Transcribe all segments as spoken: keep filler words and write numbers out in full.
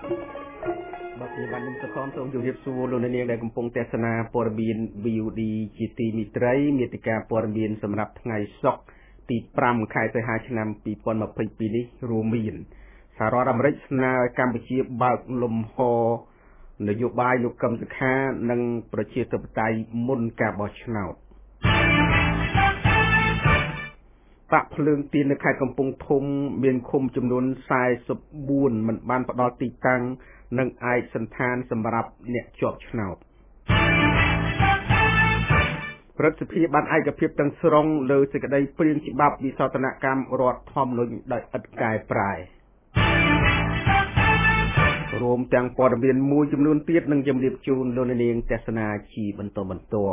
บัดนี้บัดนี้สะท้อนทรงอยู่เรียบสูลงในเนียงได้กำปงเทศนาปรบีนบียูดีจิตีมิตรายมีติกาปรบีนสำหรับไงซอกตีปรำขายไปหาชนำปีปอนมาปีปีนี้รูมีนสารรำริชนาการไปเชียบากลมหอนโยบายลูกกำจัดข้านังประเชียตปไตยมุนกาบอชนาวปะเพลิงตีนในขายกำปงทมเบียนคมจำนวนทรายสบูนมันบานปดอตีตังนังไอสันทานสำหรับเนี่ยจอบชนาวรัฐพิบันไอกระเพียบตังสรงเลยจะกระไดเปลี่ยนฉบับวิสาตนกรรมรอดทอมลงได้อัดกายปลายรวมจังปอดเบียนมูจำนวนเตี้ยนังจำเรียบจูนโดนเนียงเทศนาชีบรรโตบรรโต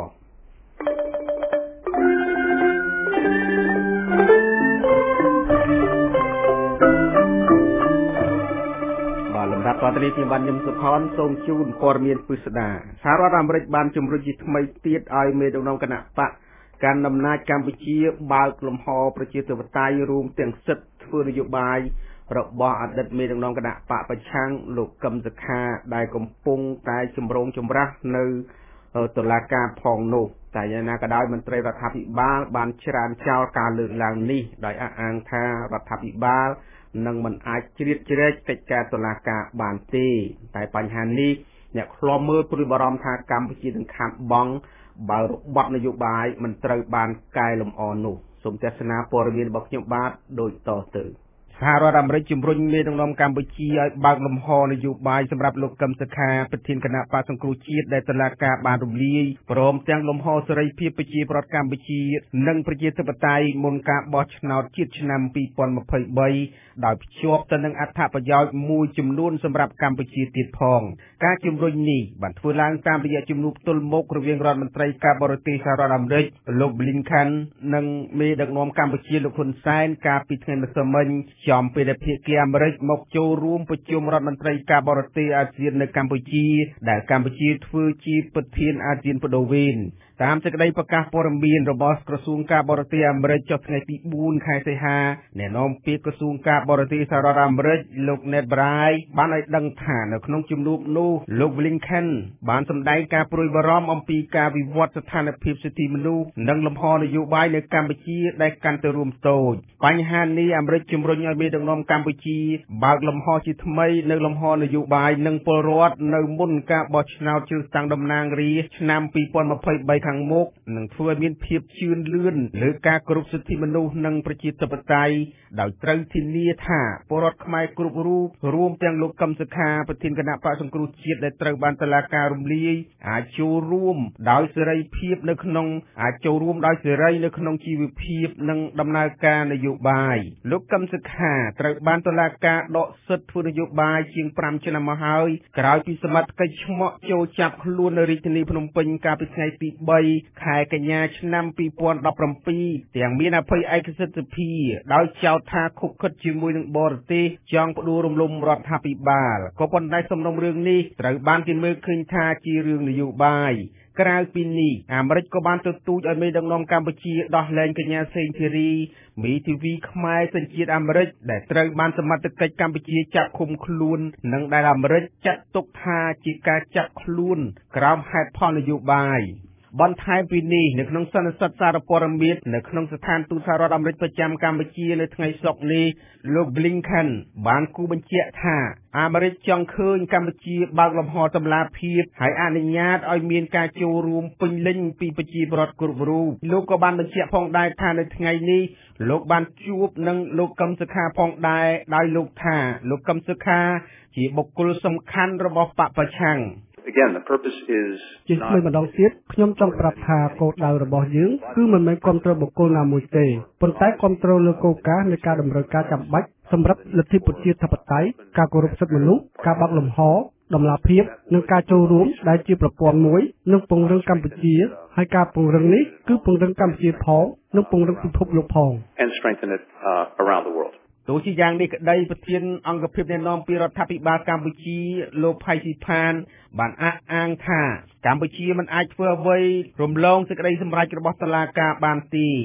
ลำดับตอนนี้ที่บันยมสุพรทรงจูนปอดเมียนปุษดาสารรำริบานจุมรุจิตไม่เตี้ยไอเมดงนองคณะปะการนำนาการไปเชียบาลกลมหอประเชียตปไตยรวมเตียงสิทธิ์เพื่อนโยบายระบอบอดีตเมดงนองคณะปะประชังลูกกำจักขาได้กำปงตายจมรงจมรักในตุลาการพองโนแต่ยานากระได้มันเตรรัฐพิบาลบานชรานเจ้าการเลือกลางนี้โดยอ้างท่ารัฐพิบาลนังมันอาจจิตเจริญกิจการตุลาการบานตีแต่ปัญหานี้เนี่ยคลอมมือปริบรมทางกรรมพิจิตรขันบองบารุบัตนโยบายมันเตรบานกายลมอ่อนหนุสมเจตนาปรมีนบอกยบาทโดยต่อตื่นสารรำริจุมรุนเมตงนอมกัมพูชีบางลมหอนโยบายสำหรับลูกกำสคาประทินคณะปาสังครูชีตได้ตลาดกาบานรุมลีพร้อมแจ้งลมหอสไรเพียบประชีปรดกัมพูชีนังประชีตปไตยมนกาบอชนาวจิตชนำปีปอนมาเผยใบดาวชวบตนังอัฐประยอยมูจุมนุนสำหรับกัมพูชีติดพองการจุมรุนนี้บันทึกล้างตามระยะจุมนุนตุลมกระเวียงรัฐมนตรีกาบรติสารรำริลูกบลินคันนังเมดักนอมกัมพูชีลูกคนไซน์กาปิดเงินสมัยจอมเปเพียเกียมริกมกโจรวมประชุมรัฐมนตรีกาบรติอาเซียนในกัมพูชีได้กัมพูชีฟื้นชีปเทียนอาเซียนปโดวินตามจากได้ประกาศปรมีนระบอบกระทรวงกาบรติอเมริกจดในปีบูนไคเซฮาแนะนำปีกระทรวงกาบรติสหรัฐอเมริกลูกเนตบรายบ้านไอ้ดังฐานในขนมจุมลูกนูลูกบลิงเคนบ้านสำได้การปรุยบรอมอมปีกาวิวัฒสถานพิบสติมนูดังลำพอนโยบายในกัมพูชีได้การตรวมโตปัญหานี้อเมริกจุมรุนยังมีดังนอมกัมพูชีบางลำพอจิตไม่ในลำพอนโยบายนังปรวัตในมุนกาบอชนาวชื่อตังดำนางรีชนำปีปอนมาเผยใบขังมกหนึ่งเพื่อมีเพียบชื่นเลื่อนหรือการกรุบสติมนุษย์นังประจิตปไตยดาวตรังทินเนียท่าปรดขมายกรุบรูปรวมแต่งลูกกำสคาประทินคณะปะสังครูจีดได้ตรังบานตลาการุมลีอาโจรวมดาวเสรีเพียบในขนมอาโจรวมดาวเสรีในขนมชีวิตเพียบนังดำนาการนโยบายลูกกำสคาตรังบานตลาการดอกสุดผู้นโยบายเชียงปรำชนะมหายกล่าวพิสมัติกชมโจจับล้วนในริทนีพนมเปญกาปิไงปีใบขายกัญญาชนำปีปอนดับรำปีเตียงมีนาภัยไอกษัตริย์พีดาวเจ้าทาคุกขจิมวยหนึ่งบอร์ตีจองปดูรมลมรัฐปิบาลก็ปนได้สมนมเรื่องนี้ตรังบานกินมือขึ้นทาจีเรื่องนโยบายกลางปีนี้อเมริกาบานตัวตูจะไม่ดังนองกัมพูชีดอแลนกัญญาเซนทีรีมีทีวีขมายสัญชีตอเมริกแต่ตรังบานสมัติกิจกัมพูชีจับคุมคลุนนังได้อเมริกจัดตกทาจีการจับคลุนกราวให้พ่อนโยบายบอลไทยปีนี้ในขนมสันสัตสารปรมิตรในขนมสถานทูตสหรัฐอเมริกประจำกัมพูชีในทั้งสองนี้ลูกบลิงคันบานกูบัญชีท่าอเมริกจังคืนกัมพูชีบางลำหอตำลาเพียบให้อนุญาตเอาเมียนการโจรวมปิงเล่งปีปจีบรอดกรุบรูลูกก็บานบัญชีพองได้ท่าในทั้งนี้ลูกบานจูบนังลูกกำสคาพองได้ได้ลูกท่าลูกกำสคาจีบกุลสำคัญระบบปะประชัง Again, the purpose is ជាថ្មីម្ដងទៀតខ្ញុំចង់ប្រាប់ថាគោលដៅរបស់យើងគឺមិនមែនគ្រប់គ្រងបុគ្គលណាមួយទេប៉ុន្តែគ្រប់គ្រងលើគោលការណ៍នៃការតម្រូវការចាំបាច់សម្រាប់លទ្ធិប្រជាធិបតេយ្យការគោរពសិទ្ធិមនុស្សការបើកលំហដំណាភាពនិងការចូលរួមដែលជាប្រព័ន្ធមួយនឹងពង្រឹងកម្ពុជាហើយការពង្រឹងនេះគឺពង្រឹងកម្ពុជាផងនិងពង្រឹងពិភពលោកផង and strengthen it uh, around the world ตัวชี้อย่างนี้ก็ได้ประเทศอังกฤษแนะนำปีรัฐพิบาลกัมพูชีโลกภัยสิพานบานอ้างท่ากัมพูชีมันอาจเฟื่อไว้รวมลงสิ่งใดสำหรับระบบตลาดการบานตี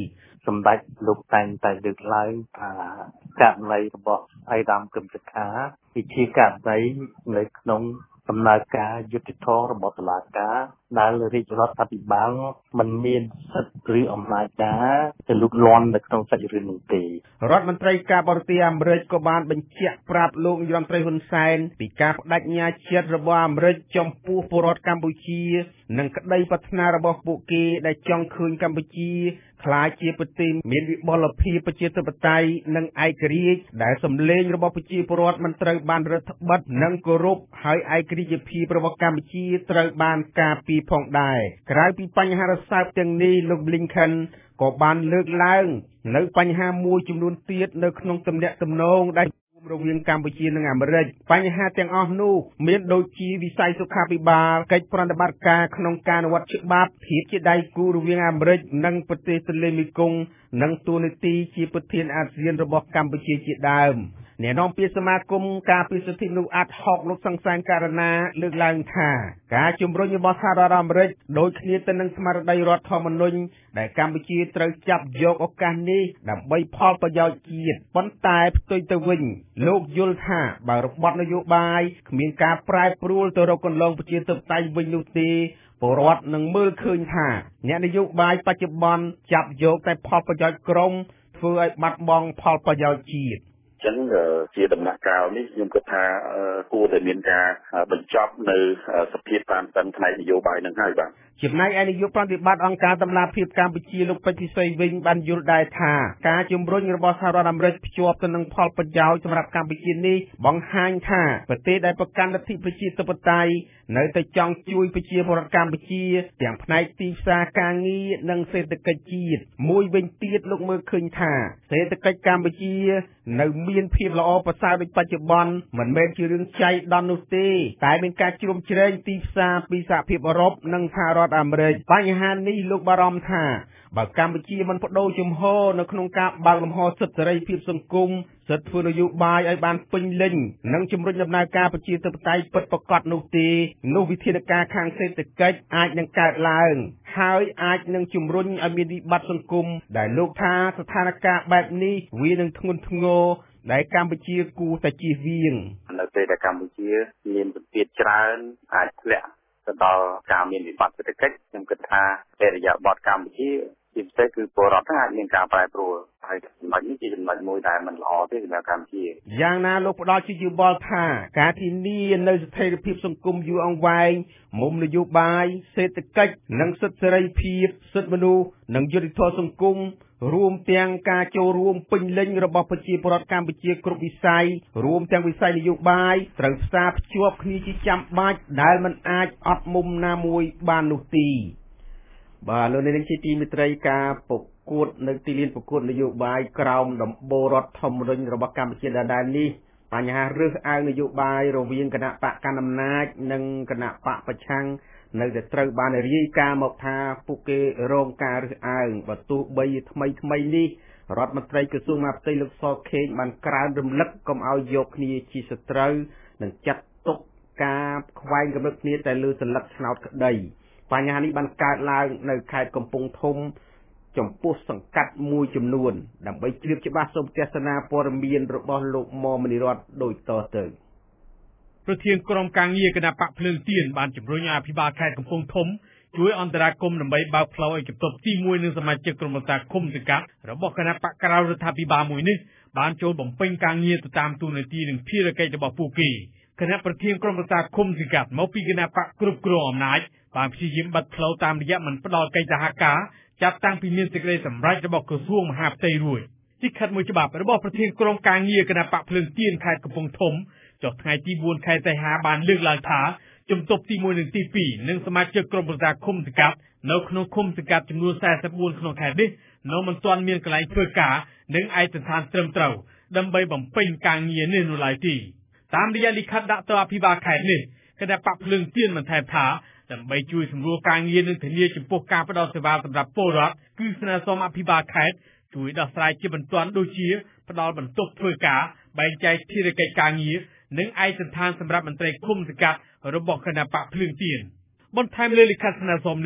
សម្ដេចលោកតែងតែលើកឡើងថាករណីរបស់អៃដាមកឹមសុខាវិជាករណីនៅក្នុងដំណើរការយុត្តិធម៌របស់តុលាការដែលរាជរដ្ឋាភិបាលមិនមានសិទ្ធិឬអំណាចណាទៅលូកលាន់នៅក្នុងសាច់រឿងនោះទេរដ្ឋមន្ត្រីការបរទេសអាមេរិកក៏បានបញ្ជាក់ប្រាប់លោកនាយរដ្ឋមន្ត្រីហ៊ុនសែនពីការបដិញ្ញាចិត្តរបស់អាមេរិកចំពោះពលរដ្ឋកម្ពុជានិងក្តីប្រាថ្នារបស់ពួកគេដែលចង់ឃើញកម្ពុជាក្លាយជាប្រទេសមានវិបុលភាពប្រជាធិបតេយ្យនិងឯករាជ្យដែលសម្លេងរបស់ប្រជាពលរដ្ឋមិនត្រូវបានរដ្ឋបិទនិងគោរពហើយឯករាជ្យភាពរបស់កម្ពុជាត្រូវបានការពារផងដែរក្រៅពីបញ្ហារសើបទាំងនេះលោក Blinken ក៏បានលើកឡើងនៅបញ្ហាមួយចំនួនទៀតនៅក្នុងទំនាក់ទំនងដែលរវាងកម្ពុជានិងអាមេរិកបញ្ហាទាំងអស់នោះមានដូចជាវិស័យសុខាភិបាលកិច្ចប្រតិបត្តិការក្នុងការអនុវត្តច្បាប់ភាពជាដៃគូរវាងអាមេរិកនិងប្រទេសទន្លេមេគង្គនិងទូនាទីជាប្រធានអាស៊ានរបស់កម្ពុជាជាដើមអ្នកនាំពាក្យសមាគមការពារសិទ្ធិមនុស្សអាត់ហុកលោកសង្សានករណាលើកឡើងថាការជំរុញរបស់សហរដ្ឋអាមេរិកដូចគ្នាទៅនឹងស្មារតីរដ្ឋធម្មនុញ្ញដែលកម្ពុជាត្រូវចាប់យកឱកាសនេះដើម្បីផលប្រយោជន៍ជាតិប៉ុន្តែផ្ទុយទៅវិញលោកយល់ថាបើរបបនយោបាយគ្មានការប្រែប្រួលទៅរកកន្លងប្រជាធិបតេយ្យវិញនោះទេពលរដ្ឋនឹងមើលឃើញថាអ្នកនយោបាយបច្ចុប្បន្នចាប់យកតែផលប្រយោជន៍ក្រុមធ្វើឲ្យបាត់បង់ផលប្រយោជន៍ជាតិចឹងជាដំណាក់កាលនេះខ្ញុំគិតថាគួរតែមានការបញ្ចប់នៅសភាពតាមតឹងផ្នែកនយោបាយនឹងហើយបាទចំណែកឯនាយកប្រតិបត្តិអង្គការតម្លាភាពកម្ពុជាលោកពេជ្រពិសីវិញបានយល់ដែរថាការជំរុញរបស់សហរដ្ឋអាមេរិកភ្ជាប់ទៅនឹងផលប្រយោជន៍សម្រាប់កម្ពុជានេះបង្ហាញថាប្រទេសដែលប្រកាន់លទ្ធិប្រជាធិបតេយ្យនៅតែចង់ជួយប្រជាពលរដ្ឋកម្ពុជាទាំងផ្នែកទីផ្សារការងារនិងសេដ្ឋកិច្ចជាតិមួយវិញទៀតលោកមើលឃើញថាសេដ្ឋកិច្ចកម្ពុជានៅមានភាពល្អប្រសើរដូចបច្ចុប្បន្នមិនមែនជារឿងចៃដន្យនោះទេតែមានការជ្រោមជ្រែងទីផ្សារពីសហភាពអឺរ៉ុបនិងសហរដ្ឋអាមេរិកបញ្ហានេះលោកបារម្ភថាបើកម្ពុជាមិនបដូរជំហរនៅក្នុងការបើកលំហសិទ្ធិសេរីភាពសង្គមសិទ្ធិធ្វើនយោបាយឲ្យបានពេញលេញនិងជំរុញដំណើរការប្រជាធិបតេយ្យពិតប្រាកដនោះទេនោះវិធានការខាងសេដ្ឋកិច្ចអាចនឹងកើតឡើងហើយអាចនឹងជំរុញឲ្យមានវិបត្តិសង្គមដែលលោកថាស្ថានភាពបែបនេះវានឹងធ្ងន់ធ្ងរដែលកម្ពុជាគួរតែជៀសវាងនៅពេលដែលកម្ពុជាមានសម្ពាធច្រើនអាចធ្លាក់ទៅដល់ការមានវិបត្តិសេដ្ឋកិច្ចខ្ញុំគិតថាអរិយាប័ត្រកម្ពុជាជាពិសេសគឺពលរដ្ឋអាចមានការប្រែប្រួលហើយចំណុចនេះជាចំណុចមួយដែលមិនល្អទេសម្រាប់កម្ពុជាយ៉ាងណាលោកផ្ដល់ជាយោបល់ថាការធានានៅស្ថិរភាពសង្គមយូរអង្វែងមុំនយោបាយសេដ្ឋកិច្ចនិងសិទ្ធិសេរីភាពសិទ្ធិមនុស្សនិងយុត្តិធម៌សង្គមរួមទាំងការចូលរួមពេញលេញរបស់ប្រជាពលរដ្ឋកម្ពុជាគ្រប់វិស័យរួមទាំងវិស័យនយោបាយត្រូវផ្សារភ្ជាប់គ្នាជាចាំបាច់ដែលមិនអាចអត់មុំណាមួយបាននោះទេបាទលោកនាងជាទីមេត្រីការប្រកួតនៅទីលានប្រកួតនយោបាយក្រោមដំបូលរដ្ឋធម្មនុញ្ញរបស់កម្ពុជាដដែលនេះបញ្ហារើសអើងនយោបាយរវាងគណៈបកកណ្ដាលអំណាចនិងគណៈបកប្រឆាំងនៅតែត្រូវបានរាយការណ៍មកថាពួកគេរងការរើសអើងបើទោះបីថ្មីថ្មីនេះរដ្ឋមន្ត្រីក្រសួងមហាផ្ទៃលោកសខេងបានក្រើនរំលឹកកុំឲ្យយកគ្នាជាសត្រូវនិងចាត់ទុកការខ្វែងគំនិតគ្នាតែលើសន្លឹកឆ្នោតក្តីបញ្ហានេះបានកើតឡើងនៅខេត្តកំពង់ធំចំពោះសង្កាត់មួយចំនួនដើម្បីជ្រាបច្បាស់សូមទស្សនាព័ត៌មានរបស់លោកមុំមនីរតដូចតទៅប្រធានក្រុមការងារគណៈបកភ្លើងទៀនបានជំរុញឲ្យអភិបាលខេត្តកំពង់ធំជួយអន្តរាគមន៍ដើម្បីបើកផ្លូវឲ្យបន្ទប់ទីមួយនឹងសមាជិកក្រុមប្រឹក្សាឃុំសង្កាត់របស់គណៈបកក្រៅរដ្ឋាភិបាលមួយនេះបានចូលបំពេញការងារទៅតាមទូនាទីនិងភារកិច្ចរបស់ពួកគេគណៈប្រធានក្រុមប្រឹក្សាឃុំសង្កាត់មកពីគណៈបកគ្រប់គ្រងអំណាចបានព្យាយាមបិទផ្លូវតាមរយៈមិនផ្ដល់កិច្ចសហការចាប់តាំងពីមានសេចក្តីសម្រេចរបស់ក្រសួងមហាផ្ទៃរួចទីខិតមួយច្បាប់របស់ប្រធានក្រុមការងារគណៈបកភ្លើងទៀនខេត្តកំពង់ធំចុះថ្ងៃទីបួនខែសីហាបានលើកឡើងថាជំទប់ទីមួយនិងទីពីរនិងសមាជិកក្រុមប្រឹក្សាឃុំសង្កាត់នៅក្នុងឃុំសង្កាត់ចំនួនสี่สิบสี่ក្នុងខេត្តនេះនៅមិនទាន់មានកន្លែងធ្វើការនិងឯកសណ្ឋានត្រឹមត្រូវដើម្បីបំពេញការងារនេះនៅឡើយទេតាមរយៈលិខិតដាក់ទៅអភិបាលខេត្តនេះគណៈបកភ្លើងទៀនបានថែមថាដើម្បីជួយសម្រួលការងារនិងធានាចំពោះការផ្តល់សេវាសម្រាប់ពលរដ្ឋគឺស្នើសុំអភិបាលខេត្តជួយដោះស្រាយជាបន្ទាន់ដូចជាផ្តល់បន្ទប់ធ្វើការបែងចែកភារកិច្ចការងារនិងឯកសណ្ឋានសម្រាប់មន្ត្រីឃុំសង្កាត់របស់គណៈបកភ្លើងទៀនបន្ថែមលើលិខិតស្នើសុំនេះ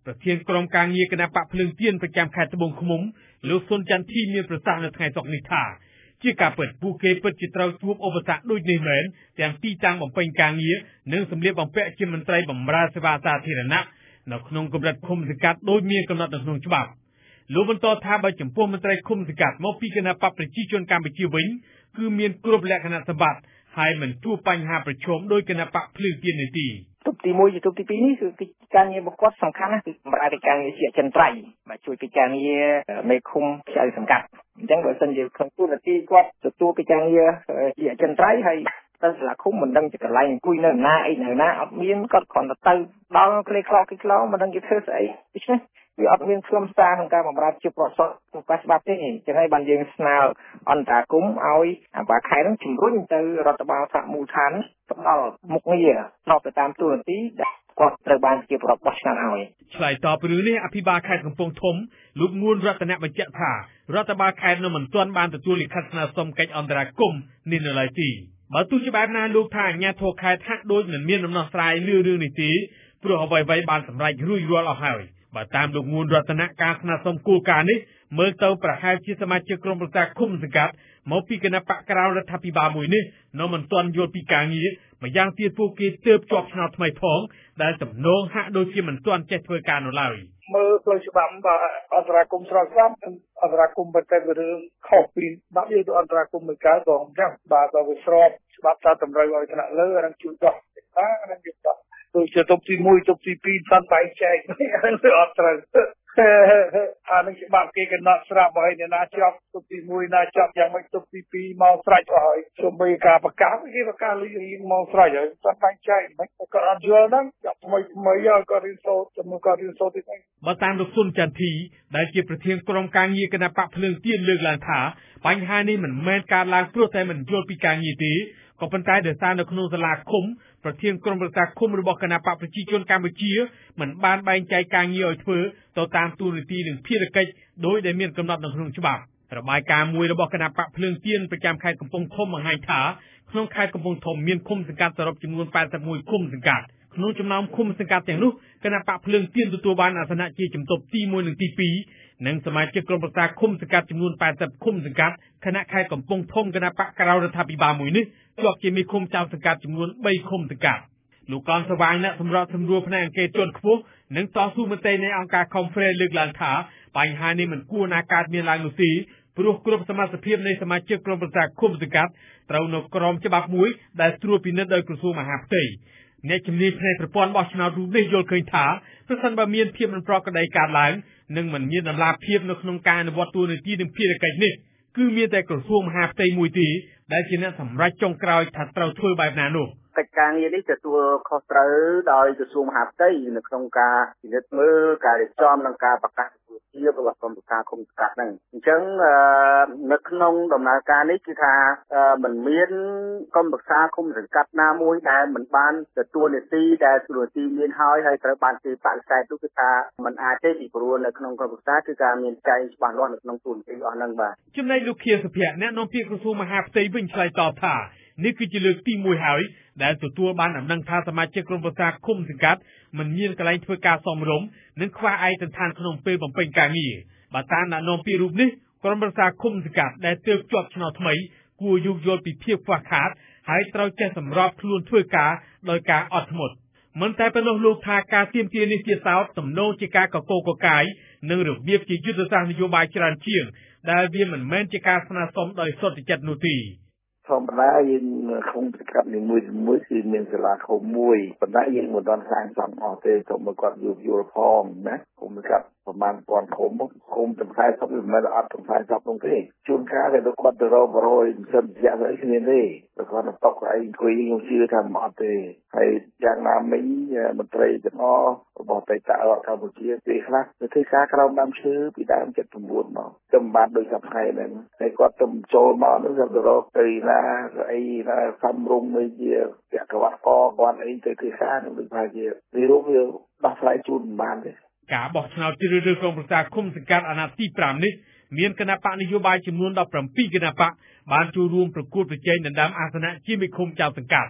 ប្រធានក្រុមការងារគណៈបកភ្លើងទៀនប្រចាំខេត្តត្បូងឃ្មុំលោកសុនចន្ទធីមានប្រសាសន៍នៅថ្ងៃសុក្រនេះថាជាការពិតពួកគេពិតជាត្រូវជួបឧបសគ្គដូចនេះមែនទាំងទីតាំងបំពេញការងារនិងសម្លៀកបំពាក់ជាមន្ត្រីបម្រើសេវាសាធារណៈនៅក្នុងកម្រិតឃុំសង្កាត់ដោយមានកំណត់នៅក្នុងច្បាប់លោកបន្តថាបើចំពោះមន្ត្រីឃុំសង្កាត់មកពីគណៈបកប្រជាជនកម្ពុជាវិញគឺមានគ្រប់លក្ខណៈសម្បត្តិហើយមិនជួបបញ្ហាប្រឈមដោយគណៈបកភ្លើងទៀននេះទេទុកទីមួយជាទុកទីពីរនេះគឺកិច្ចការងាររបស់គាត់សំខាន់ណាស់គឺបម្រើកិច្ចការងារជាអចិន្ត្រៃយ៍មកជួយកិច្ចការងារមេឃុំខ្ចៅសង្កាត់អញ្ចឹងបើសិនជាក្នុងទូនាទីគាត់ទទួលកិច្ចការងារជាអចិន្ត្រៃយ៍ហើយទៅសាលាឃុំមិនដឹងជាកន្លែងអង្គុយនៅណាអីនៅណាអត់មានគាត់គ្រាន់តែទៅដល់ក្លេខ្លោក្លេខ្លោមិនដឹងគេធ្វើស្អីដូច្នេះវាអត់មានខ្លឹមសារក្នុងការបម្រើជាប្រសពក្នុងការច្បាប់ទេអញ្ចឹងហើយបានយើងស្នើអន្តរាគមន៍ឲ្យអាបាខេត្តនឹងជំរុញទៅរដ្ឋបាលថ្នាក់មូលដ្ឋានផ្ដល់មុខងារស្របទៅតាមទូនាទីដែលគាត់ត្រូវបានជាប្រវត្តិបោះឆ្នោតឲ្យឆ្លើយតបពីនេះអភិបាលខេត្តកំពង់ធំលោកងួនរតនៈបញ្ជាក់ថារដ្ឋបាលខេត្តនៅមិនទាន់បានទទួលលិខិតស្នើសុំកិច្ចអន្តរាគមន៍នេះនៅឡើយទេបើទោះជាបែបណាលោកថាអាជ្ញាធរខេត្តហាក់ដូចមិនមានដំណោះស្រាយលើរឿងនេះទេព្រោះអ្វីៗបានសម្រេចរួចរាល់អស់ហើយបើតាមលោកងួនរតនៈការស្នើសុំគោលការណ៍នេះមើលទៅប្រហែលជាសមាជិកក្រុមប្រឹក្សាឃុំសង្កាត់មកពីគណៈបកក្រៅរដ្ឋាភិបាលមួយនេះនៅមិនទាន់យល់ពីការងារម្យ៉ាងទៀតពួកគេទើបជាប់ឆ្នោតថ្មីផងដែលទំនងហាក់ដូចជាមិនទាន់ចេះធ្វើការនៅឡើយមើលផ្លូវច្បាប់បើអន្តរាគមន៍ស្របច្បាប់អន្តរាគមន៍បើតែរឿងខុសពីច្បាប់យើងទៅអន្តរាគមន៍មួយកើតក៏អញ្ចឹងបាទបើវាស្របច្បាប់តាមតម្រូវឲ្យថ្នាក់លើអានឹងជួយដោះអានឹងជួយដោះដូចជាទុកទីមួយទុកទីពីរផ្សំបែងចែកអានឹងអត់ត្រូវអានឹងច្បាប់គេកំណត់ស្រាប់ហើយអ្នកណាជាប់ទុកទីមួយណាជាប់យ៉ាងម៉េចទុកទីពីរមកស្រេចអស់ហើយសូម្បីការប្រកាសគេប្រកាសលីរៀងមកស្រេចហើយផ្សំបែងចែកមិនក៏អត់យល់ហ្នឹងចាប់ថ្មីថ្មីហើយក៏រៀនសូត្រចំណុចក៏រៀនសូត្រទៀតបើតាមលោកសុនចន្ទធីដែលជាប្រធានក្រុមការងារគណៈបកភ្លើងទៀនលើកឡើងថាបញ្ហានេះមិនមែនកើតឡើងព្រោះតែមិនយល់ពីការងារទេក៏ប៉ុន្តែដោយសារនៅក្នុងសាលាឃុំប្រធានក្រុមប្រឹក្សាឃុំរបស់គណៈបកប្រជាជនកម្ពុជាមិនបានបែងចែកការងារឲ្យធ្វើទៅតាមទូនាទីនិងភារកិច្ចដោយដែលមានកំណត់នៅក្នុងច្បាប់របាយការណ៍មួយរបស់គណៈបកភ្លើងទៀនប្រចាំខេត្តកំពង់ធំបង្ហាញថាក្នុងខេត្តកំពង់ធំមានឃុំសង្កាត់សរុបចំនួនแปดสิบเอ็ดឃុំសង្កាត់ក្នុងចំណោមឃុំសង្កាត់ទាំងនោះគណៈបកភ្លើងទៀនទទួលបានអាសនៈជាជំទប់ទីមួយនិងទីពីរនិងសមាជិកក្រុមប្រឹក្សាឃុំសង្កាត់ចំនួនแปดสิบឃុំសង្កាត់គណៈខេត្តកំពង់ធំគណៈបកក្រៅរដ្ឋាភិបាលមួយនេះជាប់ជាមេឃុំចៅសង្កាត់ចំនួនបីឃុំសង្កាត់លោកកនសវាងអ្នកសម្របសម្រួលផ្នែកអង្គការជាន់ខ្ពស់និងតស៊ូមតិនៃអង្គការ Conference លើកឡើងថាបញ្ហានេះមិនគួរណាកើតមានឡើងនោះទេព្រោះគ្រប់សមត្ថភាពនៃសមាជិកក្រុមប្រឹក្សាឃុំសង្កាត់ត្រូវនៅក្រោមច្បាប់មួយដែលត្រួតពិនិត្យដោយក្រសួងមហាផ្ទៃអ្នកជំនាញផ្នែកប្រព័ន្ធបោះឆ្នោតរូបនេះយល់ឃើញថាប្រសិនបើមានភាពមិនប្រក្រតីកើតឡើងនិងមិនមានដំណាភាពនៅក្នុងការអនុវត្តទូនាទីនិងភារកិច្ចនេះគឺមានតែក្រសួងមហាផ្ទៃមួយទេដែលជាអ្នកសម្រេចចុងក្រោយថាត្រូវធ្វើបែបណានោះកិច្ចការងារនេះទទួលខុសត្រូវដោយក្រសួងមហាផ្ទៃនៅក្នុងការពិនិត្យមើលការរៀបចំនិងការប្រកាសជារបស់ក្រុមប្រឹក្សាឃុំសង្កាត់ហ្នឹងអញ្ចឹងនៅក្នុងដំណើរការនេះគឺថាមិនមានក្រុមប្រឹក្សាឃុំសង្កាត់ណាមួយដែលមិនបានទទួលនីតិដែលទូនាទីមានហើយហើយត្រូវបានគេបដិសេធនោះគឺថាมันអាចទេពីព្រោះនៅក្នុងក្រុមប្រឹក្សាគឺការមានចែងច្បាស់លាស់នៅក្នុងទូនាទីអស់ហ្នឹងបាទចំណែកលោកខៀវសុភ័ក្រអ្នកនាំពាក្យក្រសួងមហាផ្ទៃវិញឆ្លើយតបថានេះគឺជាលើកទីមួយហើយដែលទទួលបានដំណឹងថាសមាជិកក្រុមប្រឹក្សាឃុំសង្កាត់មិនមានកន្លែងធ្វើការសមរម្យនិងខ្វះឯកសណ្ឋានក្នុងពេលបំពេញការងារបើតាមអ្នកនាំពាក្យរូបនេះក្រុមប្រឹក្សាឃុំសង្កាត់ដែលទើបជាប់ឆ្នោតថ្មីគួរយោគយល់ពីភាពខ្វះខាតហើយត្រូវចេះសម្របខ្លួនធ្វើការដោយការអត់ធ្មត់មិនតែប៉ុណ្ណោះលោកថាការទាមទារនេះជាសោតទំនងជាការកកកកាយនិងរបៀបជាយុទ្ធសាស្ត្រនយោបាយច្រើនជាងដែលវាមិនមែនជាការស្នើសុំដោយសុទ្ធចិត្តនោះទេធម្មតាយើងឃុំសង្កាត់នីមួយៗគឺមានសាលាឃុំមួយប៉ុន្តែយើងមិនទាន់សាងសង់អស់ទេសូមមកគាត់យល់យល់ផងណាឃុំសង្កាត់ប្រមាណពាន់ឃុំឃុំទាំងខ្សែសពមិនមែនអត់ទាំងខ្សែសពនោះទេជួនកាលគេទៅគាត់ទៅរកបរយមិនសិនជាក់ស្អីគ្នាទេតែគាត់ទៅតកឯងអង្គុយខ្ញុំជឿថាមិនអត់ទេហើយយ៉ាងណាមិញមន្ត្រីទាំងអស់របស់បេតារដ្ឋកម្ពុជាពេលខ្លះទៅធ្វើការក្រោមដើមឈើពីដើម เจ็ดสิบเก้า មកចំបានដោយសប្តាហ៍ហ្នឹងហើយគាត់ទៅចូលមកនោះទៅរកទៅណាអីណាសំរុំមួយជាពាក់ក្រវ៉ាត់កគាត់អីទៅធ្វើការនឹងដូចថាជាវារូបវាដោះស្រាយជូនមិនបានទេការបោះឆ្នោតជ្រើសរើសក្រុមប្រឹក្សាឃុំសង្កាត់អាណត្តិទីប្រាំនេះមានគណៈបកនយោបាយចំនួនដប់ប្រាំពីរគណៈបកបានចូលរួមប្រកួតប្រជែងដណ្ដើមអាសនៈជាមេឃុំចៅសង្កាត់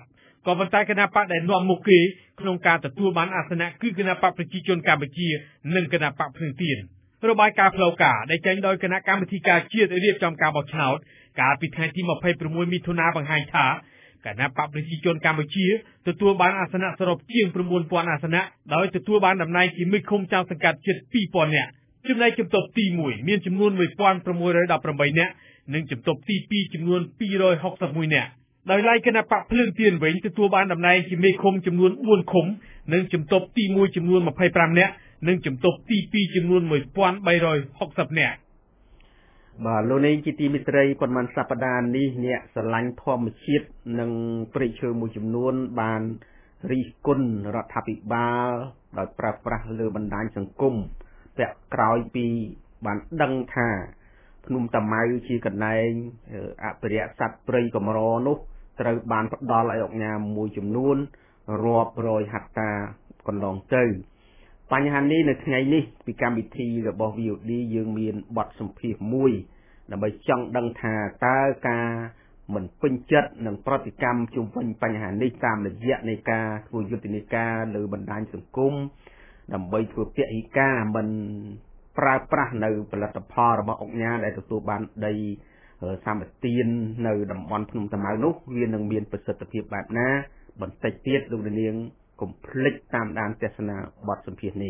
ក៏ប៉ុន្តែគណៈបកដែលនាំមុខគេក្នុងការទទួលបានអាសនៈគឺគណៈបកប្រជាជនកម្ពុជានិងគណៈបកភ្លើងទៀនរបាយការណ៍ផ្លូវការដែលចេញដោយគណៈកម្មាធិការជាតិរៀបចំការបោះឆ្នោតកាលពីថ្ងៃទីยี่สิบหกមិថុនាបង្ហាញថាគណៈបកប្រជាជនកម្ពុជាទទួលបានអាសនៈសរុបជាងchín nghìnអាសនៈដោយទទួលបានតំណែងជាមេឃុំចៅសង្កាត់ជិតtwo thousandនាក់ចំណែកជំទប់ទីoneមានចំនួនone thousand six hundred eighteenនាក់និងជំទប់ទីtwoចំនួនtwo hundred sixty-oneនាក់ដោយឡែកគណៈបកភ្លើងទៀនវិញទទួលបានតំណែងជាមេឃុំចំនួនfourឃុំនិងជំទប់ទីoneចំនួនtwenty-fiveនាក់និងជំទប់ទីtwoចំនួនone thousand three hundred sixtyនាក់បាទលោកនាងជាទីមិត្តរីប៉ុន្មានសប្តាហ៍នេះអ្នកស្រឡាញ់ធម្មជាតិនិងព្រៃឈើមួយចំនួនបានរិះគន់រដ្ឋាភិបាលដោយប្រើប្រាស់លើបណ្ដាញសង្គមពាក់ក្រោយពីបានដឹងថាភ្នំតាម៉ៅជាកន្លែងអភិរក្សសត្វព្រៃកម្រនោះត្រូវបានផ្ដល់ឲ្យអង្គការមួយចំនួនរាប់រយហត្តាកន្លងទៅបញ្ហានេះនៅថ្ងៃនេះពីកម្មវិធីរបស់ V O D យើងមានបទសម្ភាសន៍មួយដើម្បីចង់ដឹងថាតើការមិនពេញចិត្តនឹងប្រតិកម្មជុំវិញបញ្ហានេះតាមរយៈនៃការធ្វើយុទ្ធនាការលើបណ្ដាញសង្គមដើម្បីធ្វើពហិការមិនប្រើប្រាស់នៅផលិតផលរបស់អង្គការដែលទទួលបានដីសម្បទាននៅតំបន់ភ្នំតាម៉ៅនោះវានឹងមានប្រសិទ្ធភាពបែបណាបន្តិចទៀតលោកនាងកុំភ្លេចតាមដានទស្សនាបទសម្ភាសន៍នេះ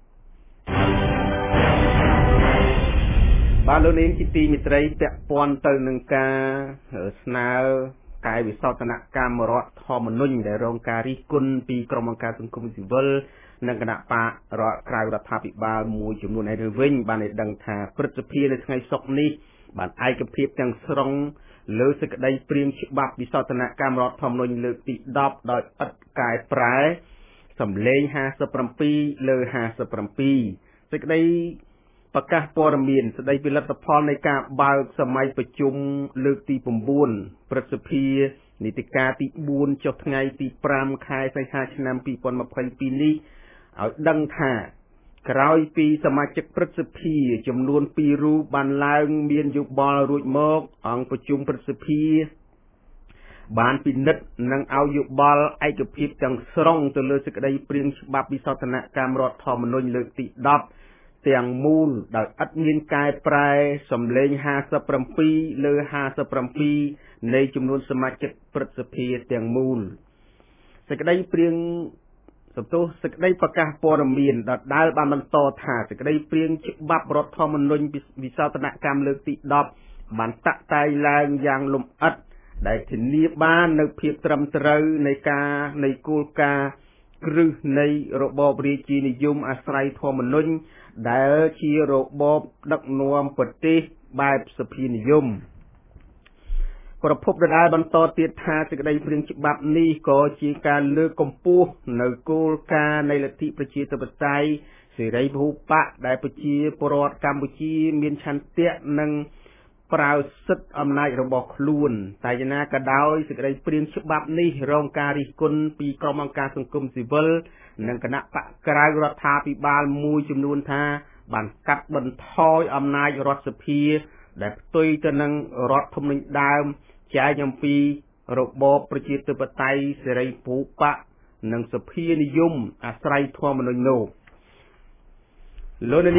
បាទលោកនាងជាទីមិត្តរីពាក់ព័ន្ធទៅនឹងការស្នើកាយវិសោធនកម្មរដ្ឋធម្មនុញ្ញដែលរងការរិះគន់ពីក្រុមអង្គការសង្គមស៊ីវិលនិងគណៈបករដ្ឋក្រៅរដ្ឋាភិបាលមួយចំនួនឯទៅវិញបានឲ្យដឹងថាព្រឹទ្ធសភានៅថ្ងៃសុក្រនេះបានឯកភាពទាំងស្រុងលើសេចក្តីព្រាងច្បាប់វិសោធនកម្មរដ្ឋធម្មនុញ្ញលើកទីtenដោយឥតកែប្រែសម្លេងfifty-sevenលើfifty-sevenសេចក្តីប្រកាសព័ត៌មានស្តីពីលទ្ធផលនៃការបើកសម័យប្រជុំលើកទីnineព្រឹទ្ធសភានីតិកាលទីfourចុះថ្ងៃទីfiveខែសីហាឆ្នាំtwenty twenty-twoនេះឲ្យដឹងថាក្រោយពីសមាជិកព្រឹទ្ធសភាចំនួនtwoរូបបានឡើងមានយោបល់រួចមកអង្គប្រជុំព្រឹទ្ធសភាបានពិនិត្យនិងឲ្យយោបល់ឯកភាពទាំងស្រុងទៅលើសេចក្តីព្រាងច្បាប់វិសោធនកម្មរដ្ឋធម្មនុញ្ញលើកទីtenទាំងមូលដោយឥតមានកែប្រែសម្លេងfifty-sevenលើfifty-sevenនៃចំនួនសមាជិកព្រឹទ្ធសភាទាំងមូលសេចក្តីព្រាងសំទោសសេចក្តីប្រកាសព័ត៌មានដដែលបានបន្តថាសេចក្តីព្រាងច្បាប់រដ្ឋធម្មនុញ្ញវិសោធនកម្មលើកទីtenបានតាក់តែងឡើងយ៉ាងលម្អិតដែលធានាបាននៅភាពត្រឹមត្រូវនៃការនៃគោលការណ៍គ្រឹះនៃរបបរាជានិយមអាស្រ័យធម្មនុញ្ញដែលជារបបដឹកនាំប្រទេសបែបសភានិយមប្រភពដដែលបន្តទៀតថាសេចក្តីព្រាងច្បាប់នេះក៏ជាការលើកកម្ពស់នៅគោលការណ៍នៃលទ្ធិប្រជាធិបតេយ្យសេរីពហុបកដែលប្រជាពលរដ្ឋកម្ពុជាមានឆន្ទៈនិងប្រើសិទ្ធិអំណាចរបស់ខ្លួនតែយ៉ាងណាក៏ដោយសេចក្តីព្រាងច្បាប់នេះរងការរិះគន់ពីក្រុមអង្គការសង្គមស៊ីវិលនិងគណៈបកក្រៅរដ្ឋាភិបាលមួយចំនួនថាបានកាត់បន្ថយអំណាចរដ្ឋសភាដែលផ្ទុយទៅនឹងរដ្ឋធម្មនុញ្ញដើមចែកអំពីរបបប្រជាធិបតេយ្យសេរីពហុបកនិងសភានិយមអាស្រ័យធម្មនុញ្ញនោះលោកនាង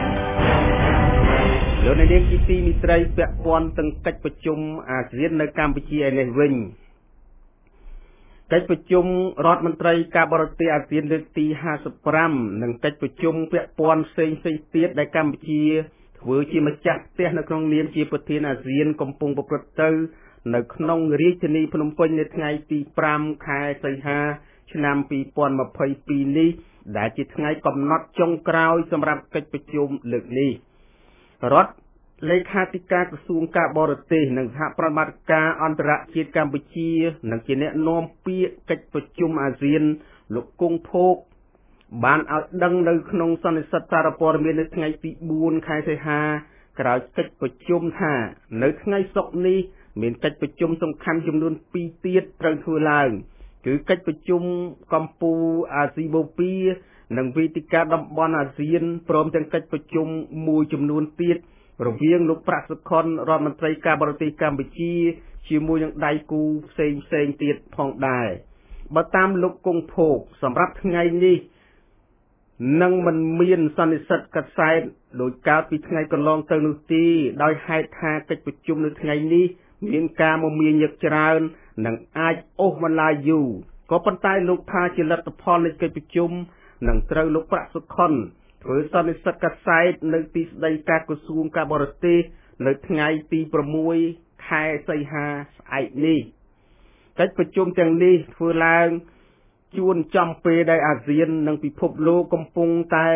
លោកនាងជាទីមិត្តរីពាក់ព័ន្ធទាំងកិច្ចប្រជុំអាស៊ាននៅកម្ពុជាឯនេះវិញកិច្ចប្រជុំរដ្ឋមន្ត្រីការបរទេសអាស៊ានលើកទីfifty-fiveនិងកិច្ចប្រជុំពាក់ព័ន្ធផ្សេងៗទៀតដែលកម្ពុជាធ្វើជាម្ចាស់ផ្ទះនៅក្នុងនាមជាប្រធានអាស៊ានកំពុងប្រព្រឹត្តទៅនៅក្នុងរាជធានីភ្នំពេញនៅថ្ងៃទីfiveខែសីហាឆ្នាំtwenty twenty-twoនេះដែលជាថ្ងៃកំណត់ចុងក្រោយសម្រាប់កិច្ចប្រជុំលើកនេះរដ្ឋលេខាធិការក្រសួងការបរទេសនិងសហប្រតិបត្តិការអន្តរជាតិកម្ពុជានិងជាអ្នកនាំពាក្យកិច្ចប្រជុំអាស៊ានលោកគង់ភោគបានឲ្យដឹងនៅក្នុងសន្និសីទសារព័ត៌មាននៅថ្ងៃទីfourខែសីហាក្រោយកិច្ចប្រជុំថានៅថ្ងៃសុក្រនេះមានកិច្ចប្រជុំសំខាន់ចំនួនtwoទៀតត្រូវធ្វើឡើងគឺកិច្ចប្រជុំកម្ពុជាអាស៊ីបូព៌ានិងវេទិកាតំបន់អាស៊ានព្រមទាំងកិច្ចប្រជុំមួយចំនួនទៀតរវាងលោកប្រាក់សុខុនរដ្ឋមន្ត្រីការបរទេសកម្ពុជាជាមួយនឹងដៃគូផ្សេងផ្សេងទៀតផងដែរបើតាមលោកគង់ភោគសម្រាប់ថ្ងៃនេះនឹងមិនមានសន្និសីទកាត់សែតដោយកាលពីថ្ងៃកន្លងទៅនោះទេដោយហេតុថាកិច្ចប្រជុំនៅថ្ងៃនេះមានការមមាញឹកច្រើននិងអាចអូសបន្លាយយូរក៏ប៉ុន្តែលោកថាជាលទ្ធផលនៃកិច្ចប្រជុំនឹងត្រូវលោកប្រាក់សុខុនធ្វើសន្និសីទកាត់សែតនៅទីស្តីការក្រសួងការបរទេសនៅថ្ងៃទី6ខែសីហាស្អែកនេះកិច្ចប្រជុំទាំងនេះធ្វើឡើងជួនចំពេលដែលអាស៊ាននិងពិភពលោកកំពុងតែ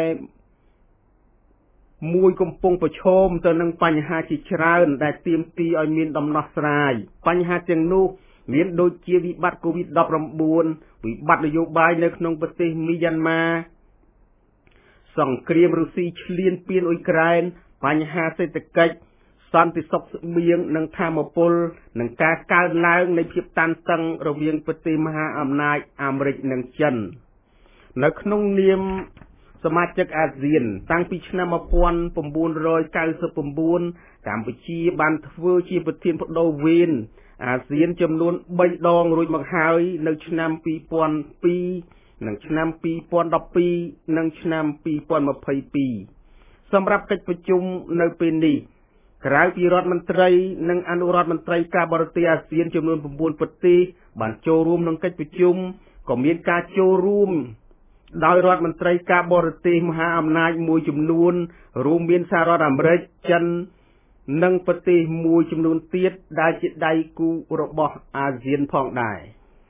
មួយកំពុងប្រឈមទៅនឹងបញ្ហាជាច្រើនដែលទាមទារឲ្យមានដំណោះស្រាយបញ្ហាទាំងនោះមានដូចជាវិបត្តិ COVID ដប់ប្រាំបួន វិបត្តិនយោបាយនៅក្នុងប្រទេសមីយ៉ាន់ម៉ាសង្គ្រាមរុស្ស៊ីឈ្លានពានអ៊ុយក្រែនបញ្ហាសេដ្ឋកិច្ចសន្តិសុខស្បៀងនិងធម្មពលនិងការកើនឡើងនៃភាពតានតឹងរវាងប្រទេសមហាអំណាចអាមេរិកនិងចិននៅក្នុងនាមសមាជិកអាស៊ានតាំងពីឆ្នាំmột nghìn chín trăm chín mươi chínកម្ពុជាបានធ្វើជាប្រធានបដូវវេនអាស៊ានចំនួន3ដងរួចមកហើយនៅឆ្នាំពីរពាន់ពីរនិងឆ្នាំពីរពាន់ដប់ពីរនិងឆ្នាំពីរពាន់ម្ភៃពីរសម្រាប់កិច្ចប្រជុំនៅពេលនេះក្រៅពីរដ្ឋមន្ត្រីនិងអនុរដ្ឋមន្ត្រីការបរទេសអាស៊ានចំនួន9ប្រទេសបានចូលរួមក្នុងកិច្ចប្រជុំក៏មានការចូលរួមដោយរដ្ឋមន្ត្រីការបរទេសមហាអំណាចមួយចំនួនរួមមានសហរដ្ឋអាមេរិកចិននិងប្រទេសមួយចំនួនទៀតដែលជាដៃគូរបស់អាស៊ានផងដែរ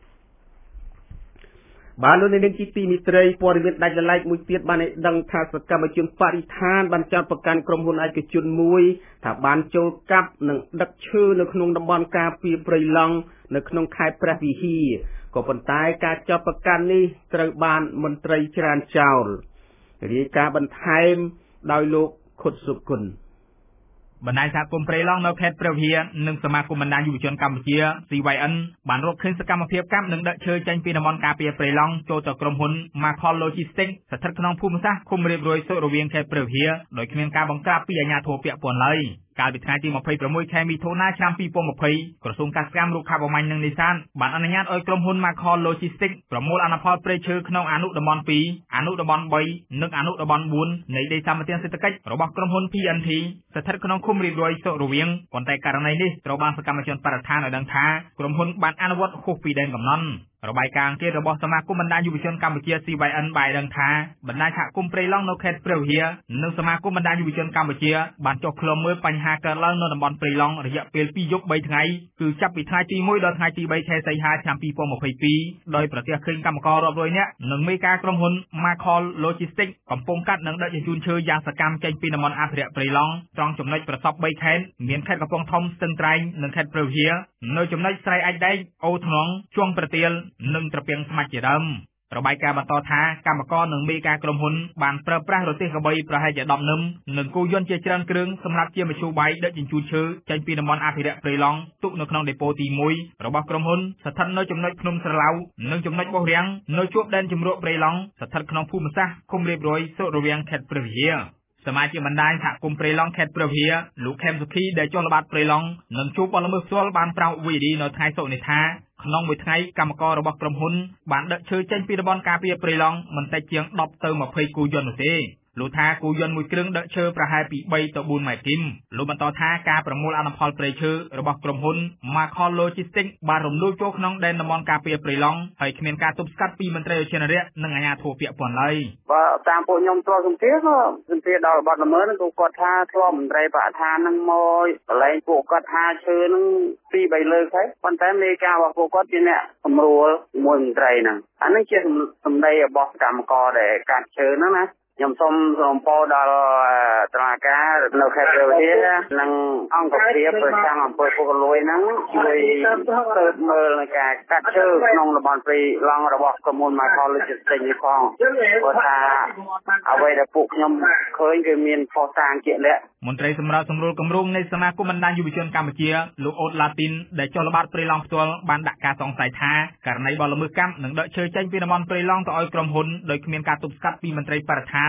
បានលោកនាងជាទីមិត្តរីព័ត៌មានដាច់ដライមួយទៀតបានឲ្យដឹងថាសកម្មជនបរិស្ថានបានចោទប្រកាន់ក្រុមហ៊ុនឯកជនមួយថាបានចូលកាប់និងដឹកឈើនៅក្នុងតំបន់ការពារព្រៃឡង់នៅក្នុងខេត្តព្រះវិហារក៏ប៉ុន្តែការចោទប្រកាន់នេះត្រូវបានមន្ត្រីច្រានចោលរាយការណ៍បន្ថែមដោយលោកខុតសុគន្ធបណ្ដាញសហគមន៍ព្រៃឡង់នៅខេត្តព្រះវិហារនិងសមាគមបណ្ដាញយុវជនកម្ពុជា C Y N បានរកឃើញសកម្មភាពកាប់និងដឹកឈើចេញពីតំបន់ការពារព្រៃឡង់ចូលទៅក្រុមហ៊ុន Macol Logistics ស្ថិតក្នុងភូមិសាស្ត្រឃុំរៀបរយសុខរវាងខេត្តព្រះវិហារដោយគ្មានការបង្ក្រាបពីអាជ្ញាធរពាក់ព័ន្ធឡើយកាលពីថ្ងៃទី26ខែមិថុនាឆ្នាំ2020ក្រសួងកសិកម្មរុក្ខាប្រមាញ់និងនេសាទបានអនុញ្ញាតឲ្យក្រុមហ៊ុន Macol Logistics ប្រមូលអនុផលព្រៃឈើក្នុងអនុតំបន់ពីរអនុតំបន់បីនិងអនុតំបន់បួននៃដីសម្បត្តិសេដ្ឋកិច្ចរបស់ក្រុមហ៊ុន P N T ស្ថិតក្នុងឃុំរៀបរយសុខរវាងប៉ុន្តែករណីនេះត្រូវបានសកម្មជនបរិស្ថានឲ្យដឹងថាក្រុមហ៊ុនបានអនុវត្តខុសពីដែនកំណត់របាយការណ៍អង្កេតរបស់សមាគមបណ្ដាញយុវជនកម្ពុជា C Y N បានដឹងថាបណ្ដាញសហគមន៍ព្រៃឡង់នៅខេត្តព្រះវិហារនិងសមាគមបណ្ដាញយុវជនកម្ពុជាបានចុះឃ្លាំមើលបញ្ហាកើតឡើងនៅតំបន់ព្រៃឡង់រយៈពេលពីរយប់បីថ្ងៃគឺចាប់ពីថ្ងៃទីមួយដល់ថ្ងៃទីបីខែសីហាឆ្នាំ2022ដោយប្រទះឃើញកម្មកររាប់រយនាក់និងមេការក្រុមហ៊ុន Macol Logistics កំពុងកាត់និងដឹកជញ្ជូនឈើយ៉ាងសកម្មចេញពីតំបន់អភិរក្សព្រៃឡង់ត្រង់ចំណុចប្រសពបីខេត្តមានខេត្តកំពង់ធំស្ទឹងត្រែងនិងខេត្តព្រះវិហារនៅចំណុចស្រែអាចដែកអូថ្នងជួងប្រទាលនិងត្រពាំងស្មាច់ជាដើមរបាយការណ៍បន្តថាកម្មករនិងមេការក្រុមហ៊ុនបានប្រើប្រាស់រទេះកបីប្រហែលជាដប់នឹមនិងគោយន្តជាច្រើនគ្រឿងសម្រាប់ជាមធ្យោបាយដឹកជញ្ជូនឈើចេញពីតំបន់អភិរក្សព្រៃឡង់ទុកនៅក្នុងដេប៉ូទីមួយរបស់ក្រុមហ៊ុនស្ថិតនៅចំណុចភ្នំស្រឡៅនិងចំណុចបោះរាំងនៅជួរដែនជម្រកព្រៃឡង់ស្ថិតក្នុងភូមិសាស្ត្រឃុំរៀបរយសុខរវាងខេត្តព្រះវិហារសមាជិកបណ្ដាញសហគមន៍ព្រៃឡង់ខេត្តព្រះវិហារលោកខេមសុខីដែលចុះល្បាតព្រៃឡង់និងជួបបទល្មើសផ្ទាល់បានប្រាប់វីឌីនៅថ្ងៃសុក្រនេះថាក្នុងមួយថ្ងៃកម្មកររបស់ក្រុមហ៊ុនបានដឹកឈើចេញពីតំបន់ការពារព្រៃឡង់មិនតិចជាងដប់ទៅម្ភៃគូយន្តនោះទេលោកថាគូយន្តមួយគ្រឿងដឹកឈើប្រហែលពីបីទៅបួនម៉ែត្រគីមលោកបន្តថាការប្រមូលអនុផលព្រៃឈើរបស់ក្រុមហ៊ុន Macol Logistics បានរំលោភចូលក្នុងដែនតំបន់ការពារព្រៃឡង់ហើយគ្មានការទប់ស្កាត់ពីមន្ត្រីឧទ្យានុរក្សនិងអាជ្ញាធរពាក់ព័ន្ធឡើយបើតាមពួកខ្ញុំស្គាល់ជំទាវក៏ជំទាវដល់បាត់ល្មើសហ្នឹងក៏គាត់ថាធ្លាប់មន្ត្រីបរិស្ថានហ្នឹងមកកន្លែងពួកគាត់ហាឈើហ្នឹងពីរបីលើកហើយប៉ុន្តែមេការរបស់ពួកគាត់ជាអ្នកសម្រួលជាមួយមន្ត្រីហ្នឹងអានេះជាសម្ដីរបស់កម្មករដែលកាត់ឈើហ្នឹងណាខ្ញុំសូមសូមពោដល់តុលាការនៅខេត្តព្រះវិហារនិងអង្គភាពប្រចាំអំពើពុករលួយហ្នឹងជួយស៊ើបមើលនៃការកាត់ឈើក្នុងតំបន់ព្រៃឡង់របស់ក្រុមហ៊ុន Macol Logistics នេះផងព្រោះថាអ្វីដែលពួកខ្ញុំឃើញគឺមានផុសតាងជាក់លាក់មន្ត្រីសម្រាប់សម្រួលគម្រោងនៃសមាគមបណ្ដាញយុវជនកម្ពុជាលោកអូតឡាទីនដែលចុះល្បាតព្រៃឡង់ផ្ទាល់បានដាក់ការសង្ស័យថាករណីបទល្មើសកម្មនិងដឹកឈើចេញពីតំបន់ព្រៃឡង់ទៅឲ្យក្រុមហ៊ុនដោយគ្មានការទប់ស្កាត់ពីមន្ត្រីបរិស្ថាន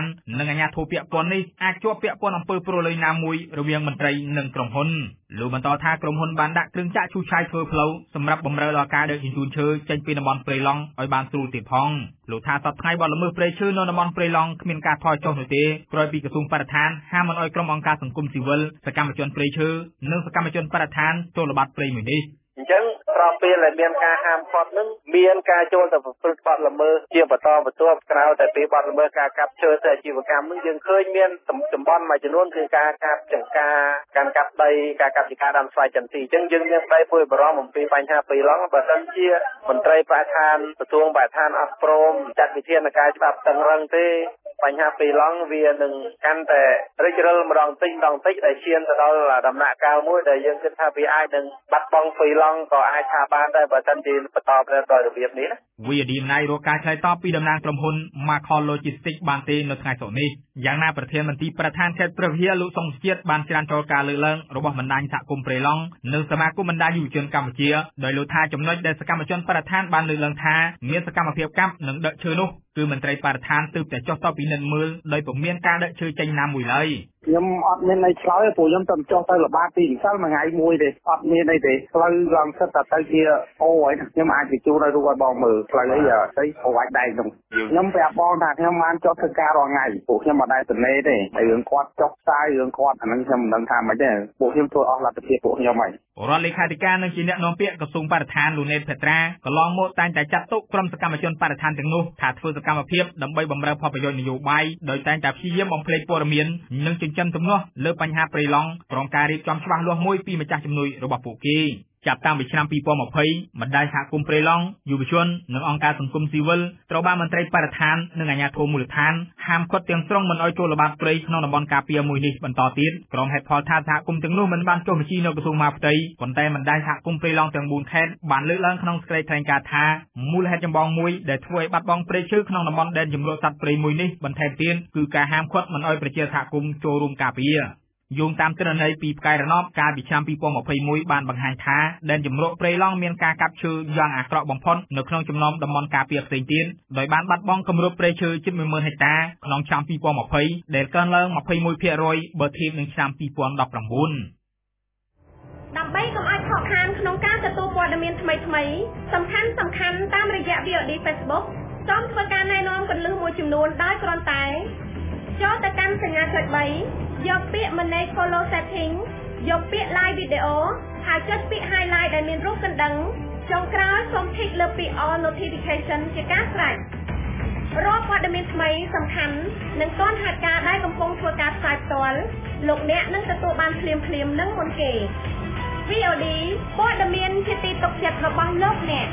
និងអាជ្ញាធរពាក់ព័ន្ធនេះអាចជាប់ពាក់ព័ន្ធអំពើពុករលួយណាមួយរវាងមន្ត្រីនិងក្រុមហ៊ុនលោកបន្តថាក្រុមហ៊ុនបានដាក់គ្រឿងចាក់ឈូសឆាយធ្វើផ្លូវសម្រាប់បម្រើដល់ការដឹកជញ្ជូនឈើចេញពីតំបន់ព្រៃឡង់ឲ្យបានស្រួលទៀតផងលោកថាសប្តាហ៍ថ្ងៃបទល្មើសព្រៃឈើនៅតំបន់ព្រៃឡង់គ្មានការថយចុះនោះទេក្រោយពីក្រសួងបរិស្ថានហាមមិនឲ្យក្រុមអង្គការសង្គមស៊ីវិលសកម្មជនព្រៃឈើនិងសកម្មជនបរិស្ថានចូលល្បាតព្រៃមួយនេះអញ្ចឹងក្រោយពេលដែលមានការហាមឃាត់នឹងមានការចូលទៅប្រព្រឹត្តបទល្មើសជាបន្តបន្ទាប់ក្រោយតែពីបទល្មើសការកាប់ឈើទៅអាជីវកម្មនឹងយើងឃើញមានតំបន់មួយចំនួនគឺការកាប់ចង្ការការកាប់ដីការកាប់ចង្ការដើមស្វាយចន្ទទីអញ្ចឹងយើងមានបែបពួយបារម្ភអំពីបញ្ហាព្រៃឡង់បើមិនជាមន្ត្រីបរិស្ថានក្រសួងបរិស្ថានអត់ព្រមចាត់វិធានការច្បាប់តឹងរឹងទេបញ្ហាព្រៃឡង់វានឹងកាន់តែរិចរិលម្ដងតិចម្ដងតិចដែលឈានទៅដល់ដំណាក់កាលមួយដែលយើងគិតថាវាអាចនឹងបាត់បង់ព្រៃឡង់ក៏អាចថាបានដែរបើមិនជាបន្តទៅដោយរបៀបនេះវាអឌីមណៃរកការឆ្លើយតបពីតំណាងក្រុមហ៊ុន Macol Logistics បានទេនៅថ្ងៃសុក្រនេះយ៉ាងណាប្រធានមន្ត្រីប្រធានខេត្តព្រះវិហារលោកសុងជាតិបានច្រានចូលការលើកឡើងរបស់បណ្ដាញសហគមន៍ព្រៃឡង់និងសមាគមបណ្ដាញយុវជនកម្ពុជាដោយលោកថាចំណុចដែលសកម្មជនបរិស្ថានបានលើកឡើងថាមានសកម្មភាពកាប់និងដឹកឈើនោះគឺមន្ត្រីបរិស្ថានទើបតែចុះទៅពិនិត្យមើលដោយពុំមានការដឹកឈើចេញណាមួយឡើយខ្ញុំអត់មានន័យឆ្លើយព្រោះខ្ញុំទៅចុះទៅល្បាតទីម្សិលមួយថ្ងៃមួយទេអត់មានអីទេផ្លូវឡងសិតតែទៅជាអូហើយខ្ញុំអាចទៅជួលឲ្យរូបឲ្យបងមើលផ្លូវអីស្អីអូអាចដែរក្នុងខ្ញុំប្រាប់បងថាខ្ញុំបានចុះធ្វើការរាល់ថ្ងៃពួកខ្ញុំអត់ដែរទនេទេហើយរឿងគាត់ចុះផ្សាយរឿងគាត់អាហ្នឹងខ្ញុំមិនដឹងថាម៉េចទេពួកខ្ញុំធ្វើអស់លទ្ធភាពពួកខ្ញុំហើយរដ្ឋលេខាធិការនិងជាអ្នកនាំពាក្យក្រសួងបរិស្ថានលោកណេតភេត្រាកន្លងមកតែងតែចាត់ទុកក្រុមសកម្មជនបរិស្ថានទាំងនោះថាធ្វើសកម្មភាពដើម្បីបម្រើផលប្រយោជន៍នយោបាយដោយតែងតែព្យាយាមបំភ្លេចព័ត៌មាននិងចិញ្ចឹមទំនាស់លើបញ្ហាព្រៃឡង់ក្រុមការរៀបចំច្បាស់លាស់មួយពីម្ចាស់ជំនួយរបស់ពួកគេចាប់តាំងពីឆ្នាំពីរពាន់ម្ភៃបណ្ដាញសហគមន៍ព្រៃឡង់យុវជននិងអង្គការសង្គមស៊ីវិលត្រូវបានមន្ត្រីបរិស្ថាននិងអាជ្ញាធរមូលដ្ឋានហាមឃាត់ទាំងស្រុងមិនឲ្យចូលល្បាតព្រៃក្នុងតំបន់ការពារមួយនេះបន្តទៀតក្រុមហេតុផលថាសហគមន៍ទាំងនោះមិនបានចុះបញ្ជីនៅក្រសួងមហាផ្ទៃប៉ុន្តែបណ្ដាញសហគមន៍ព្រៃឡង់ទាំងបួនខេត្តបានលើកឡើងក្នុងសេចក្តីថ្លែងការណ៍ថាមូលហេតុចម្បងមួយដែលធ្វើឲ្យបាត់បង់ព្រៃឈើក្នុងតំបន់ដែនជម្រកសត្វព្រៃមួយនេះបន្ថែមទៀតគឺការហាមឃាត់មិនឲ្យប្រជាសហគមន៍ចូលរួមការពារយោងតាមទិន្នន័យពីផ្កាយរណបកាលពីឆ្នាំពីរពាន់ម្ភៃមួយបានបង្ហាញថាដែនជម្រកព្រៃឡង់មានការកាប់ឈើយ៉ាងអាក្រក់បំផុតនៅក្នុងចំណោមតំបន់ការពារផ្សេងទៀតដោយបានបាត់បង់គម្របព្រៃឈើជិតមួយម៉ឺនហិកតាក្នុងឆ្នាំពីរពាន់ម្ភៃដែលកើនឡើងម្ភៃមួយភាគរយបើធៀបនឹងឆ្នាំពីរពាន់ដប់ប្រាំបួនដើម្បីកុំឲ្យខកខានក្នុងការទទួលព័ត៌មានថ្មីៗសំខាន់សំខាន់តាមរយៈ វី អូ ឌី Facebook សូមធ្វើការណែនាំគន្លឹះមួយចំនួនដោយគ្រាន់តែចូលទៅកាន់សញ្ញាចុចបីយកពាក្យ Manage Follow Setting យកពាក្យ Live Video ហើយចុចពាក្យ Highlight ដែលមានរូបកណ្ដឹងចុងក្រោយសូម Tick លើពាក្យ All Notification ជាការស្រេចរាល់ព័ត៌មានថ្មីសំខាន់និងទាន់ហេតុការណ៍ដែលកំពុងធ្វើការផ្សាយផ្ទាល់លោកអ្នកនឹងទទួលបានភ្លាមៗនឹងមុនគេ វី អូ ឌី ព័ត៌មានជាទីទុកចិត្តរបស់លោកអ្នក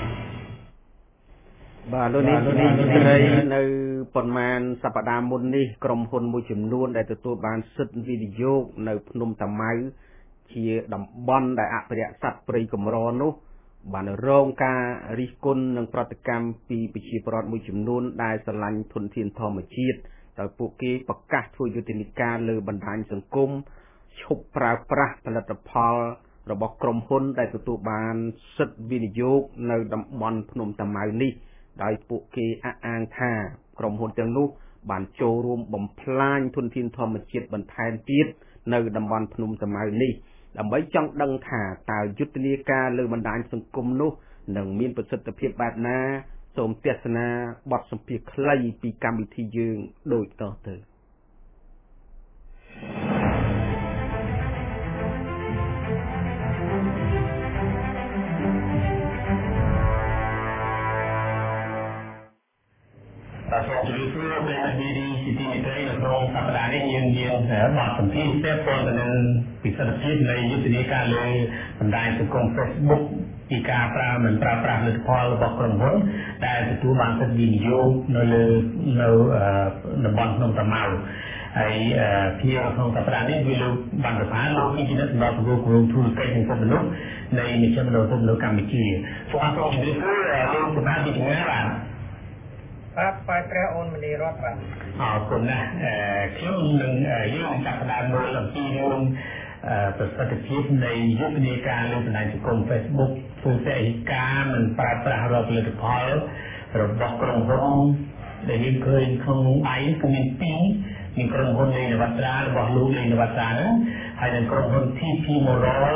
បាទលោកនេះស្រីនៅប៉ុន្មានសប្តាហ៍មុននេះក្រុមហ៊ុនមួយចំនួនដែលទទួលបានសិទ្ធិវិនិយោគនៅភ្នំតាម៉ៅជាតំបន់ដែលអភិរក្សសត្វព្រៃកម្រនោះបានរងការរិះគន់និងប្រតិកម្មពីប្រជាពលរដ្ឋមួយចំនួនដែលស្រឡាញ់ធនធានធម្មជាតិដោយពួកគេប្រកាសធ្វើយុទ្ធនាការលើបណ្ដាញសង្គមឈប់ប្រើប្រាស់ផលិតផលរបស់ក្រុមហ៊ុនដែលទទួលបានសិទ្ធិវិនិយោគនៅតំបន់ភ្នំតាម៉ៅនេះដោយពួកគេអះអាងថាក្រុមហ៊ុនទាំងនោះបានចូលរួមបំផ្លាញធនធានធម្មជាតិបន្ថែមទៀតនៅតំបន់ភ្នំតាម៉ៅនេះដើម្បីចង់ដឹងថាតើយុទ្ធនាការលើបណ្ដាញសង្គមនោះនឹងមានប្រសិទ្ធភាពបែបណាសូមទស្សនាបទសម្ភាសន៍ខ្លីពីកម្មវិធីយើងដូចតទៅបាទសូមជម្រាបសួរប្រិយមិត្តវីឌីស៊ីទីមេត្រីនៅក្នុងសប្តាហ៍នេះយើងមានបទសម្ភាសន៍ពាក់ព័ន្ធទៅនឹងពិសិដ្ឋភាពនៃយុទ្ធនាការលើបណ្ដាញសង្គម Facebook ពីការប្រើមិនប្រើប្រាស់លទ្ធផលរបស់ក្រុមហ៊ុនដែលទទួលបានសិទ្ធិវិនិយោគនៅលើនៅតំបន់ភ្នំតាម៉ៅហើយភាគក្នុងសប្តាហ៍នេះវាលោកបានប្រកាសលោកពីជំនាញសម្រាប់ប្រគល់ក្រុមធុរកិច្ចនិងពលរដ្ឋនៃមជ្ឈមណ្ឌលពលរដ្ឋកម្ពុជាសូមអរគុណជំរាបសួរលោកសមាជិកជំនាញបាទបាទបាយព្រះអូនមនីរតបាទអរគុណណាស់ខ្ញុំនឹងយើងនឹងចាប់ផ្ដើមមើលអំពីរឿងប្រសិទ្ធភាពនៃយុទ្ធនាការលើបណ្ដាញសង្គម Facebook ធ្វើសេរីការមិនប្រើប្រាស់រដ្ឋផលិតផលរបស់ក្រុមហ៊ុនដែលយើងឃើញក្នុងដៃគឺមានពីរមានក្រុមហ៊ុនលេនវត្រារបស់លោកលេនវត្រាហើយនិងក្រុមហ៊ុន ที พี Moral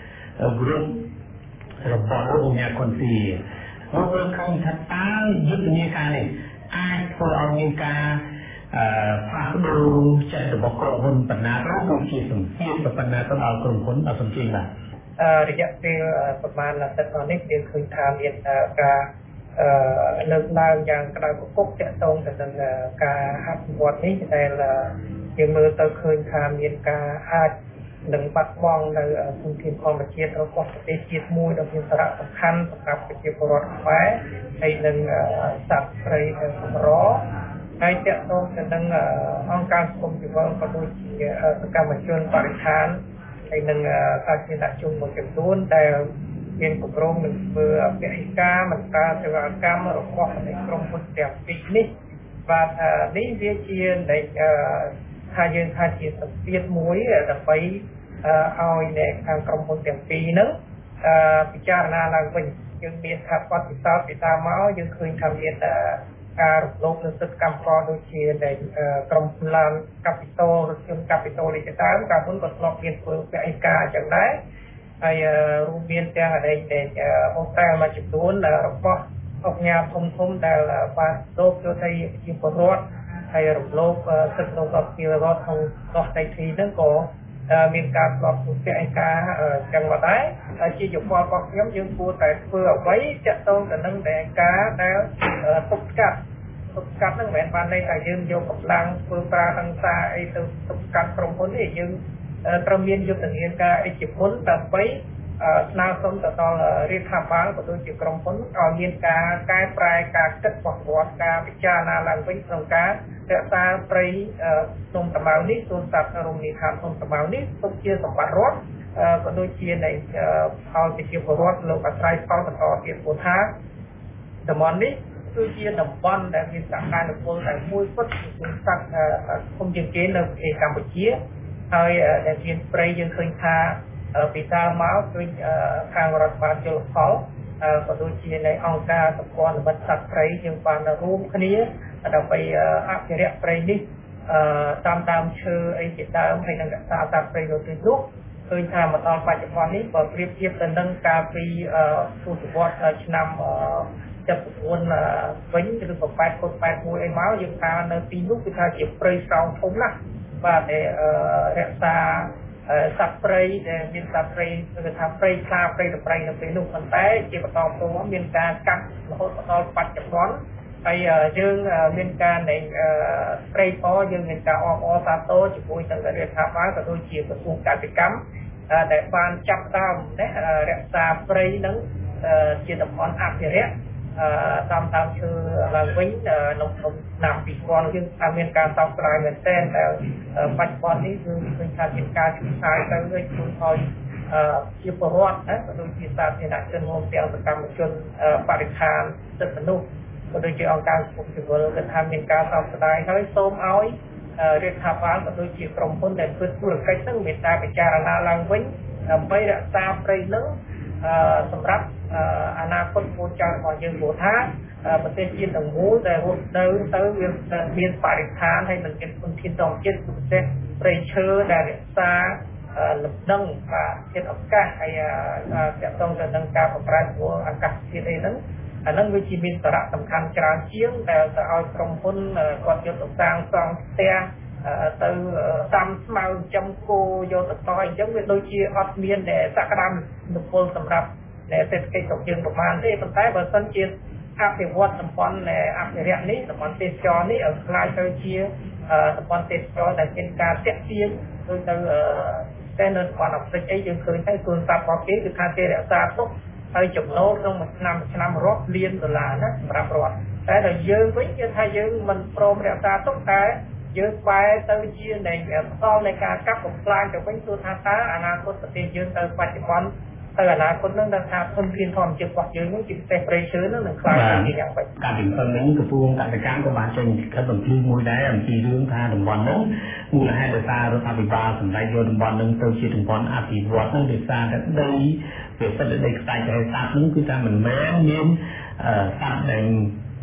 Group របស់លោកអញ្ញាខុនទីមកលើខាងថាតើយុទ្ធនាការនេះអាចធ្វើឲ្យមានការអឺផ្លាស់ប្ដូរចិត្តរបស់ក្រុមហ៊ុនបណ្ណាក៏ជាសម្ពាធបណ្ណាទៅដល់ក្រុមហ៊ុនដល់សំជិញបាទអឺរយៈពេលប្រមាណទឹកនេះយើងឃើញថាមានការអឺលើកឡើងយ៉ាងក្តៅគគុកទាក់ទងទៅនឹងការអភិវឌ្ឍនេះដែលយើងមើលទៅឃើញថាមានការអាចនឹងបាត់បង់នៅធនធានធម្មជាតិរបស់ប្រទេសជាតិមួយដ៏មានសារៈសំខាន់សម្រាប់ប្រជាពលរដ្ឋខ្មែរហើយនឹងសត្វព្រៃកម្រហើយទាក់ទងទៅនឹងអង្គការសង្គមស៊ីវិលក៏ដូចជាសកម្មជនបរិស្ថានហើយនឹងសាធារណជនមួយចំនួនដែលមានគម្រោងនឹងធ្វើពហិការមន្ត្រាសេវាកម្មរបស់ក្រុមហ៊ុនទាំងពីរនេះបាទនេះវាជានៃថាយើងថាជាសម្ពាធមួយដើម្បីឲ្យនៅខាងក្រុមហ៊ុនទាំងពីរហ្នឹងពិចារណាឡើងវិញយើងមានថាបទពិសោធន៍ពីតាមមកយើងឃើញថាមានការរំលោភលើសិទ្ធិកម្មករដូចជានៃក្រុមហ៊ុនឡានកាពីតូលឬខ្ញុំកាពីតូលនេះទៅតាមការហ៊ុនក៏ធ្លាប់មានធ្វើពហិការអញ្ចឹងដែរហើយរួមមានទាំងអីដែលអូស្ត្រាលីមួយចំនួនរបស់អង្គការធំធំដែលបានលោកយកទៅជាពលរដ្ឋហើយរំលោភសិទ្ធិក្នុងរដ្ឋពលរដ្ឋក្នុងកោះតៃធីហ្នឹងក៏មានការស្លប់ពហិការចឹងមកដែរជាយោបល់របស់ខ្ញុំយើងគួរតែធ្វើអ្វីទាក់ទងទៅនឹងដែលការដែលទប់ស្កាត់ទប់ស្កាត់ហ្នឹងមិនមែនបានន័យថាយើងយកកម្លាំងធ្វើប្រាហិង្សាអីទៅទប់ស្កាត់ក្រុមហ៊ុនទេយើងត្រូវមានយុទ្ធនាការអេជមុនដើម្បីស្នើសុំទៅដល់រដ្ឋាភិបាលក៏ដូចជាក្រុមហ៊ុនឲ្យមានការកែប្រែការគិតបរិបទការពិចារណាឡើងវិញក្នុងការរក្សាព្រៃភ្នំតាម៉ៅនេះសួនសត្វរមណីយដ្ឋានភ្នំតាម៉ៅនេះទុកជាសម្បត្តិរដ្ឋក៏ដូចជានៃផលប្រជាពលរដ្ឋលោកអាស្រ័យផលបន្តទៀតព្រោះថាតំបន់នេះគឺជាតំបន់ដែលមានសក្តានុពលតែមួយគត់សួនសត្វធំជាងគេនៅប្រទេសកម្ពុជាហើយដែលមានព្រៃយើងឃើញថាពីដើមមកគឺខាងរដ្ឋបាលជលផលក៏ដូចជានៃអង្គការសម្ព័ន្ធមិត្តសត្វព្រៃយើងបានរួមគ្នាដើម្បីអភិរក្សព្រៃនេះតាមដើមឈើអីជាដើមហើយនឹងរក្សាសត្វព្រៃនៅទីនោះឃើញថាមកដល់បច្ចុប្បន្ននេះបើប្រៀបធៀបទៅនឹងកាលពីទសវត្សរ៍ឆ្នាំចាប់ពួនវិញឬក៏แปดគុណแปดមួយអីមកយើងថានៅទីនោះគឺថាជាព្រៃស្រោងធំណាស់បាទដែលរក្សាសត្វព្រៃដែលមានសត្វព្រៃគឺថាព្រៃខ្លាព្រៃតប្រៃនៅពេលនោះប៉ុន្តែជាបន្តបន្ទាប់មានការកាប់រហូតដល់បច្ចុប្បន្នហើយយើងមានការនៃព្រៃប៉យើងមានការអបអរសាទរជាមួយទៅរដ្ឋាភិបាលក៏ដូចជាក្រសួងកសិកម្មដែលបានចាប់តាមណារក្សាព្រៃនឹងជាតំបន់អភិរក្សតាមតាមឈើឡើងវិញក្នុងឆ្នាំពីរពាន់យើងថាមានការតបស្នើមែនទែនតែបច្ចុប្បន្ននេះគឺឃើញថាមានការជួយផ្សាយទៅវិញជួយឲ្យជាពលរដ្ឋណាក៏ដូចជាសាធារណជនរួមទាំងសកម្មជនបរិស្ថានសិទ្ធិមនុស្សក៏ដូចជាអង្គការសង្គមស៊ីវិលគឺថាមានការតបស្នើហើយសូមឲ្យរដ្ឋាភិបាលក៏ដូចជាក្រុមហ៊ុនដែលធ្វើธุរកិច្ចហ្នឹងមានការពិចារណាឡើងវិញដើម្បីរក្សាព្រៃនឹងសម្រាប់អនាគតកូនចៅរបស់យើងព្រោះថាប្រទេសជាតិទាំងមូលដែលរស់នៅទៅវាមានបរិស្ថានហើយនឹងមានធនធានធម្មជាតិពិសេសព្រៃឈើដែលរក្សាលំនឹងបាទធាតុឱកាសហើយទាក់ទងទៅនឹងការប្រែប្រួលអាកាសធាតុអីហ្នឹងអាហ្នឹងវាជាមានសារៈសំខាន់ច្រើនជាងដែលទៅឲ្យក្រុមហ៊ុនគាត់យកទៅសាងសង់ផ្ទះទៅតាមស្មៅចំគោយកទៅតអញ្ចឹងវាដូចជាអត់មានសក្តានុពលសម្រាប់សេដ្ឋកិច្ចរបស់យើងប្រមាណទេប៉ុន្តែបើសិនជាអភិវឌ្ឍតំបន់អភិរក្សនេះតំបន់ទេសចរនេះឲ្យខ្លាយទៅជាតំបន់ទេសចរដែលមានការតាក់ទាញដូចទៅតែនៅតំបន់អាហ្វ្រិកអីយើងឃើញហើយសួនសត្វរបស់គេគឺថាគេរក្សាទុកហើយចំណូលក្នុងមួយឆ្នាំមួយឆ្នាំរាប់លានដុល្លារណាសម្រាប់រដ្ឋតែដល់យើងវិញគឺថាយើងមិនព្រមរក្សាទុកតែយើងបែរទៅជានៃបន្តនៃការកាប់បំផ្លាញទៅវិញទោះថាតើអនាគតប្រទេសយើងទៅបច្ចុប្បន្នទៅអនាគតនឹងថាធនធានធម្មជាតិរបស់យើងនឹងជាពិសេសព្រៃឈើនឹងនឹងខ្លាំងជាងយ៉ាងម៉េចការពិនិត្យនឹងក្រសួងកសិកម្មក៏បានចេញលិខិតបំភ្លឺមួយដែរអំពីរឿងថាតំបន់នោះមូលហេតុដោយសាររដ្ឋាភិបាលសម្ដែងយកតំបន់នឹងទៅជាតំបន់អភិវឌ្ឍនឹងដោយសារតែដីវាសិទ្ធិដីខ្សាច់ហើយសត្វនឹងគឺថាមិនមែនមានសត្វដែល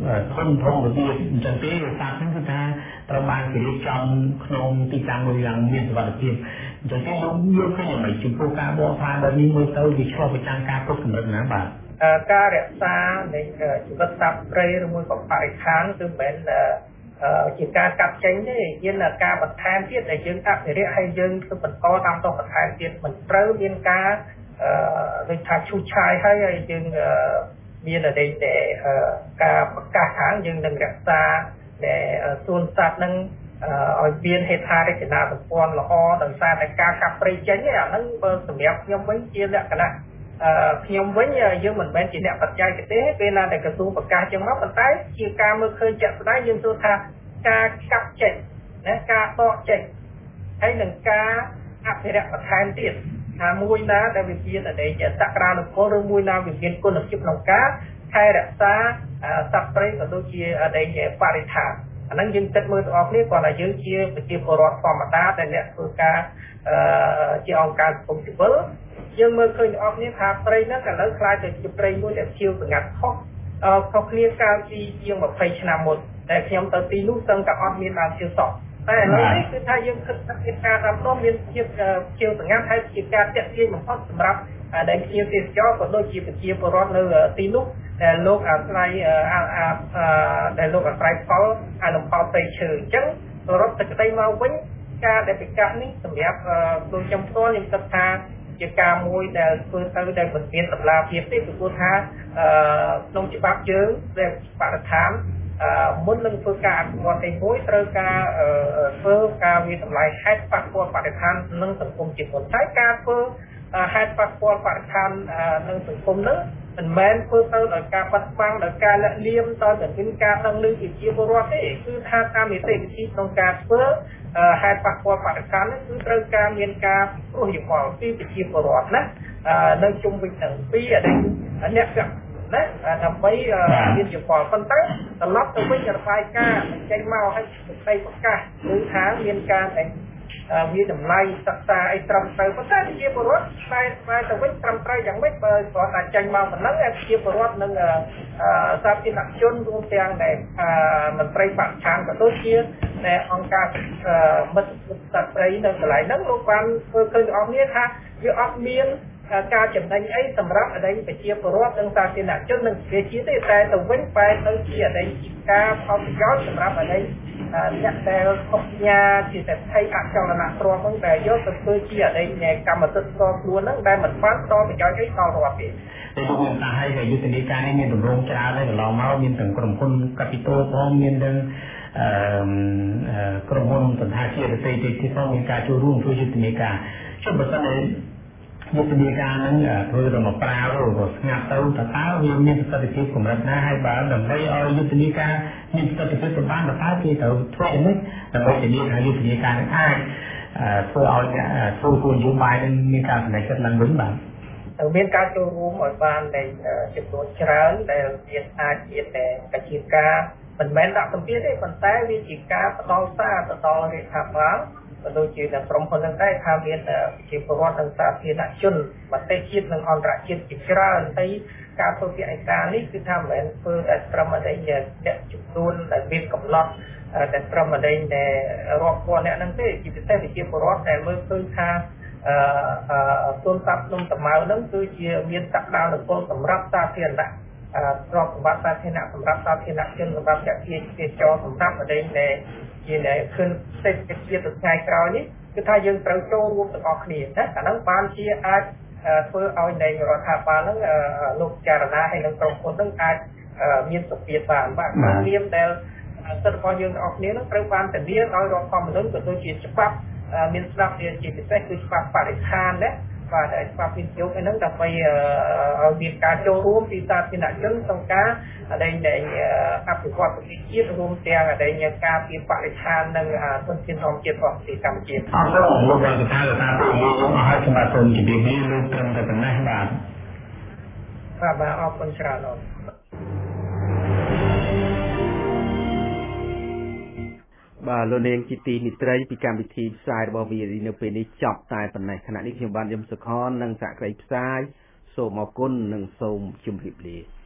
ធំធំរបៀបអញ្ចឹងទេវាសាស្ត្រហ្នឹងគឺថាត្រូវបានគេរៀបចំក្នុងទីតាំងមួយយ៉ាងមានសុវត្ថិភាពអញ្ចឹងទេលោកយល់ឃើញយ៉ាងម៉េចចំពោះការបកស្រាយបែបនេះមើលទៅវាឆ្លុះបញ្ចាំងការគ្រប់កម្រិតណាបាទការរក្សានៃជីវិតសត្វព្រៃឬមួយក៏បរិស្ថានគឺមិនមែនជាការកាត់ចេញទេយើងការបន្ថែមទៀតដែលយើងអភិរក្សហើយយើងគឺបន្តតាមតបន្ថែមទៀតមិនត្រូវមានការដូចថាឈូសឆាយហើយហើយយើងមានអីតែការប្រកាសខាងយើងនឹងរក្សាដែលសួនសត្វនឹងឲ្យមានហេដ្ឋារចនាសម្ព័ន្ធល្អដោយសារតែការកាប់ព្រៃចេញអាហ្នឹងបើសម្រាប់ខ្ញុំវិញជាលក្ខណៈខ្ញុំវិញយើងមិនមែនជាអ្នកបច្ចេកទេសពេលណាតែក្រសួងប្រកាសចឹងមកប៉ុន្តែជាការមើលឃើញជាក់ស្ដែងយើងសួរថាការកាប់ចេញណាការដកចេញហើយនឹងការអភិរក្សបន្ថែមទៀតថាមួយណាដែលវាជាតែសក្តានុពលឬមួយណាវាមានគុណភាពក្នុងការថែរក្សាសត្វព្រៃក៏ដូចជាដែលជាបរិស្ថានអាហ្នឹងយើងគិតមើលទាំងអស់គ្នាគ្រាន់តែយើងជាប្រជាពលរដ្ឋធម្មតាដែលអ្នកធ្វើការជាអង្គការសង្គមស៊ីវិលយើងមើលឃើញអស់គ្នាថាព្រៃហ្នឹងឥឡូវខ្លាយទៅជាព្រៃមួយដែលជាសម្ងាត់ខុសខុសគ្នាកាលពីជាងម្ភៃឆ្នាំមុនតែខ្ញុំទៅទីនោះសឹងតែអត់មានដើមឈើសោះតែឥឡូវនេះគឺថាយើងគិតថាជាការតាមដងមានភាពជាសម្ងាត់ហើយជាការតាក់ទាញបំផុតសម្រាប់ដែលជាទេសចរក៏ដូចជាប្រជាពលរដ្ឋនៅទីនោះដែលលោកអាស្រ័យដែលលោកអាស្រ័យផលអនុផលព្រៃឈើអញ្ចឹងរត់ទៅក្តីមកវិញការដែលពិកាសនេះសម្រាប់ដូចខ្ញុំផ្ទាល់ខ្ញុំគិតថាជាការមួយដែលធ្វើទៅដែលមិនមានតម្លាភាពទេព្រោះថាក្នុងច្បាប់យើងដែលបរិស្ថានមុននឹងធ្វើការអភិវឌ្ឍទីមួយត្រូវការធ្វើការវិតម្លៃហេតុប៉ះពាល់បរិស្ថាននិងសង្គមជាមុនហើយការធ្វើហេតុប៉ះពាល់បរិស្ថាននិងសង្គមនោះមិនមែនធ្វើទៅដោយការបាត់បង់ដោយការលាក់លៀមដោយតែមានការដឹងឮពីជាពលរដ្ឋទេគឺថាតាមនីតិវិធីក្នុងការធ្វើហេតុប៉ះពាល់បរិស្ថាននេះគឺត្រូវការមានការព្រោះយោបល់ពីប្រជាពលរដ្ឋណានៅជុំវិញទាំងពីរដែលអ្នកណាដើម្បីមានយោបល់ប៉ុន្តែត្រឡប់ទៅវិញរបាយការណ៍ចេញមកឲ្យស្ដីប្រកាសគឺថាមានការតែវាតម្លៃសិក្សាអីត្រឹមត្រូវប៉ុន្តែជាពលរដ្ឋតែតែទៅវិញត្រឹមត្រូវយ៉ាងម៉េចបើគាត់តែចេញមកប៉ុណ្ណឹងជាពលរដ្ឋនឹងសាធារណជនរួមទាំងដែលមន្ត្រីបរិស្ថានក៏ដូចជាដែលអង្គការមិត្តសត្វព្រៃនៅកន្លែងហ្នឹងលោកបានធ្វើឃើញទាំងអស់គ្នាថាវាអត់មានការចំណេញអីសម្រាប់អតីតប្រជាពលរដ្ឋនិងសាធារណជននិងប្រជាជាតិទេតែទៅវិញបែរទៅជាអតីតការផលប្រយោជន៍សម្រាប់អតីតអ្នកដែលខុសញ្ញាជាតែថៃអចលនទ្រព្យហ្នឹងដែលយកទៅធ្វើជាអតីតកម្មសិទ្ធិផ្ទាល់ខ្លួនហ្នឹងដែលមិនបានផ្ដល់ប្រយោជន៍អីដល់រដ្ឋទេតែលោកមានថាឲ្យយុទ្ធនាការនេះមានទម្រង់ច្រើនហើយកន្លងមកមានទាំងក្រុមហ៊ុនកាពីតូផងមានទាំងអឺក្រុមហ៊ុនសន្តាគារដទៃទៀតផងមានការចូលរួមធ្វើយុទ្ធនាការចុះបើសិនយុទ្ធនាការហ្នឹងធ្វើទៅមកប្រាវឬស្ងាត់ទៅតើតើវាមានប្រសិទ្ធភាពកម្រិតណាហើយបើដើម្បីឲ្យយុទ្ធនាការមានប្រសិទ្ធភាពទៅបានតើគេត្រូវធ្វើយ៉ាងម៉េចដើម្បីធានាថាយុទ្ធនាការនឹងអាចធ្វើឲ្យធ្វើគោលនយោបាយនឹងមានការសម្រេចចិត្តឡើងវិញបាទមានការចូលរួមឲ្យបានតែចំនួនច្រើនដែលវាអាចជាតែកជាការមិនមែនដាក់សម្ពាធទេប៉ុន្តែវាជាការផ្ដល់សារទៅដល់រដ្ឋាភិបាលក៏ដូចជាដល់ក្រុមហ៊ុនហ្នឹងដែរថាមានប្រជាពលរដ្ឋនិងសាធារណជនប្រទេសជាតិនិងអន្តរជាតិជាច្រើនហើយការធ្វើកិច្ចការនេះគឺថាមិនមែនធ្វើតែត្រឹមតែអ្នកចំនួនដែលមានកំណត់តែត្រឹមតែរាប់ពាន់អ្នកហ្នឹងទេជាពិសេសប្រជាពលរដ្ឋដែលមើលឃើញថាអឺសួនសត្វភ្នំតាម៉ៅហ្នឹងគឺជាមានសក្តានុពលសម្រាប់សាធារណៈទ្រព្យសម្បត្តិសាធារណៈសម្រាប់សាធារណជនសម្រាប់អ្នកជាជាចរសម្រាប់អតីតដែលជាដែលឃើញសេដ្ឋកិច្ចជាតិថ្ងៃក្រោយនេះគឺថាយើងត្រូវចូលរួមទាំងអស់គ្នាណាអាហ្នឹងបានជាអាចធ្វើឲ្យនៃរដ្ឋាភិបាលហ្នឹងលោកចារណាហើយនឹងក្រុមហ៊ុនហ្នឹងអាចមានសុភាពបានបាទតាមនាមដែលសិទ្ធិរបស់យើងទាំងអស់គ្នាហ្នឹងត្រូវបានធានាដោយរដ្ឋធម្មនុញ្ញក៏ដូចជាច្បាប់មានស្ដាប់ជាពិសេសគឺច្បាប់បរិស្ថានណាបាទច្បាប់វិទ្យុហ្នឹងដើម្បីឲ្យមានការចូលរួមពីសាធារណជនក្នុងការដែលអភិវឌ្ឍប្រទេសជាតិរួមទាំងដែលការពីបរិស្ថាននិងធនធានធម្មជាតិរបស់ប្រទេសកម្ពុជាអរគុណលោកបានថាថាពួកយើងអស់ហើយសម្រាប់សូមជម្រាបលាលោកត្រឹមតែប៉ុណ្ណេះបាទបាទបាទអរគុណច្រើនលោកបាទលោកនាងជាទីនិត្រីពីកម្មវិធីផ្សាយរបស់វីរីនៅពេលនេះចប់តែប៉ុណ្ណេះខណៈនេះខ្ញុំបានយមសុខននិងសហគ្រាសផ្សាយសូមអរគុណនិងសូមជម្រាបលា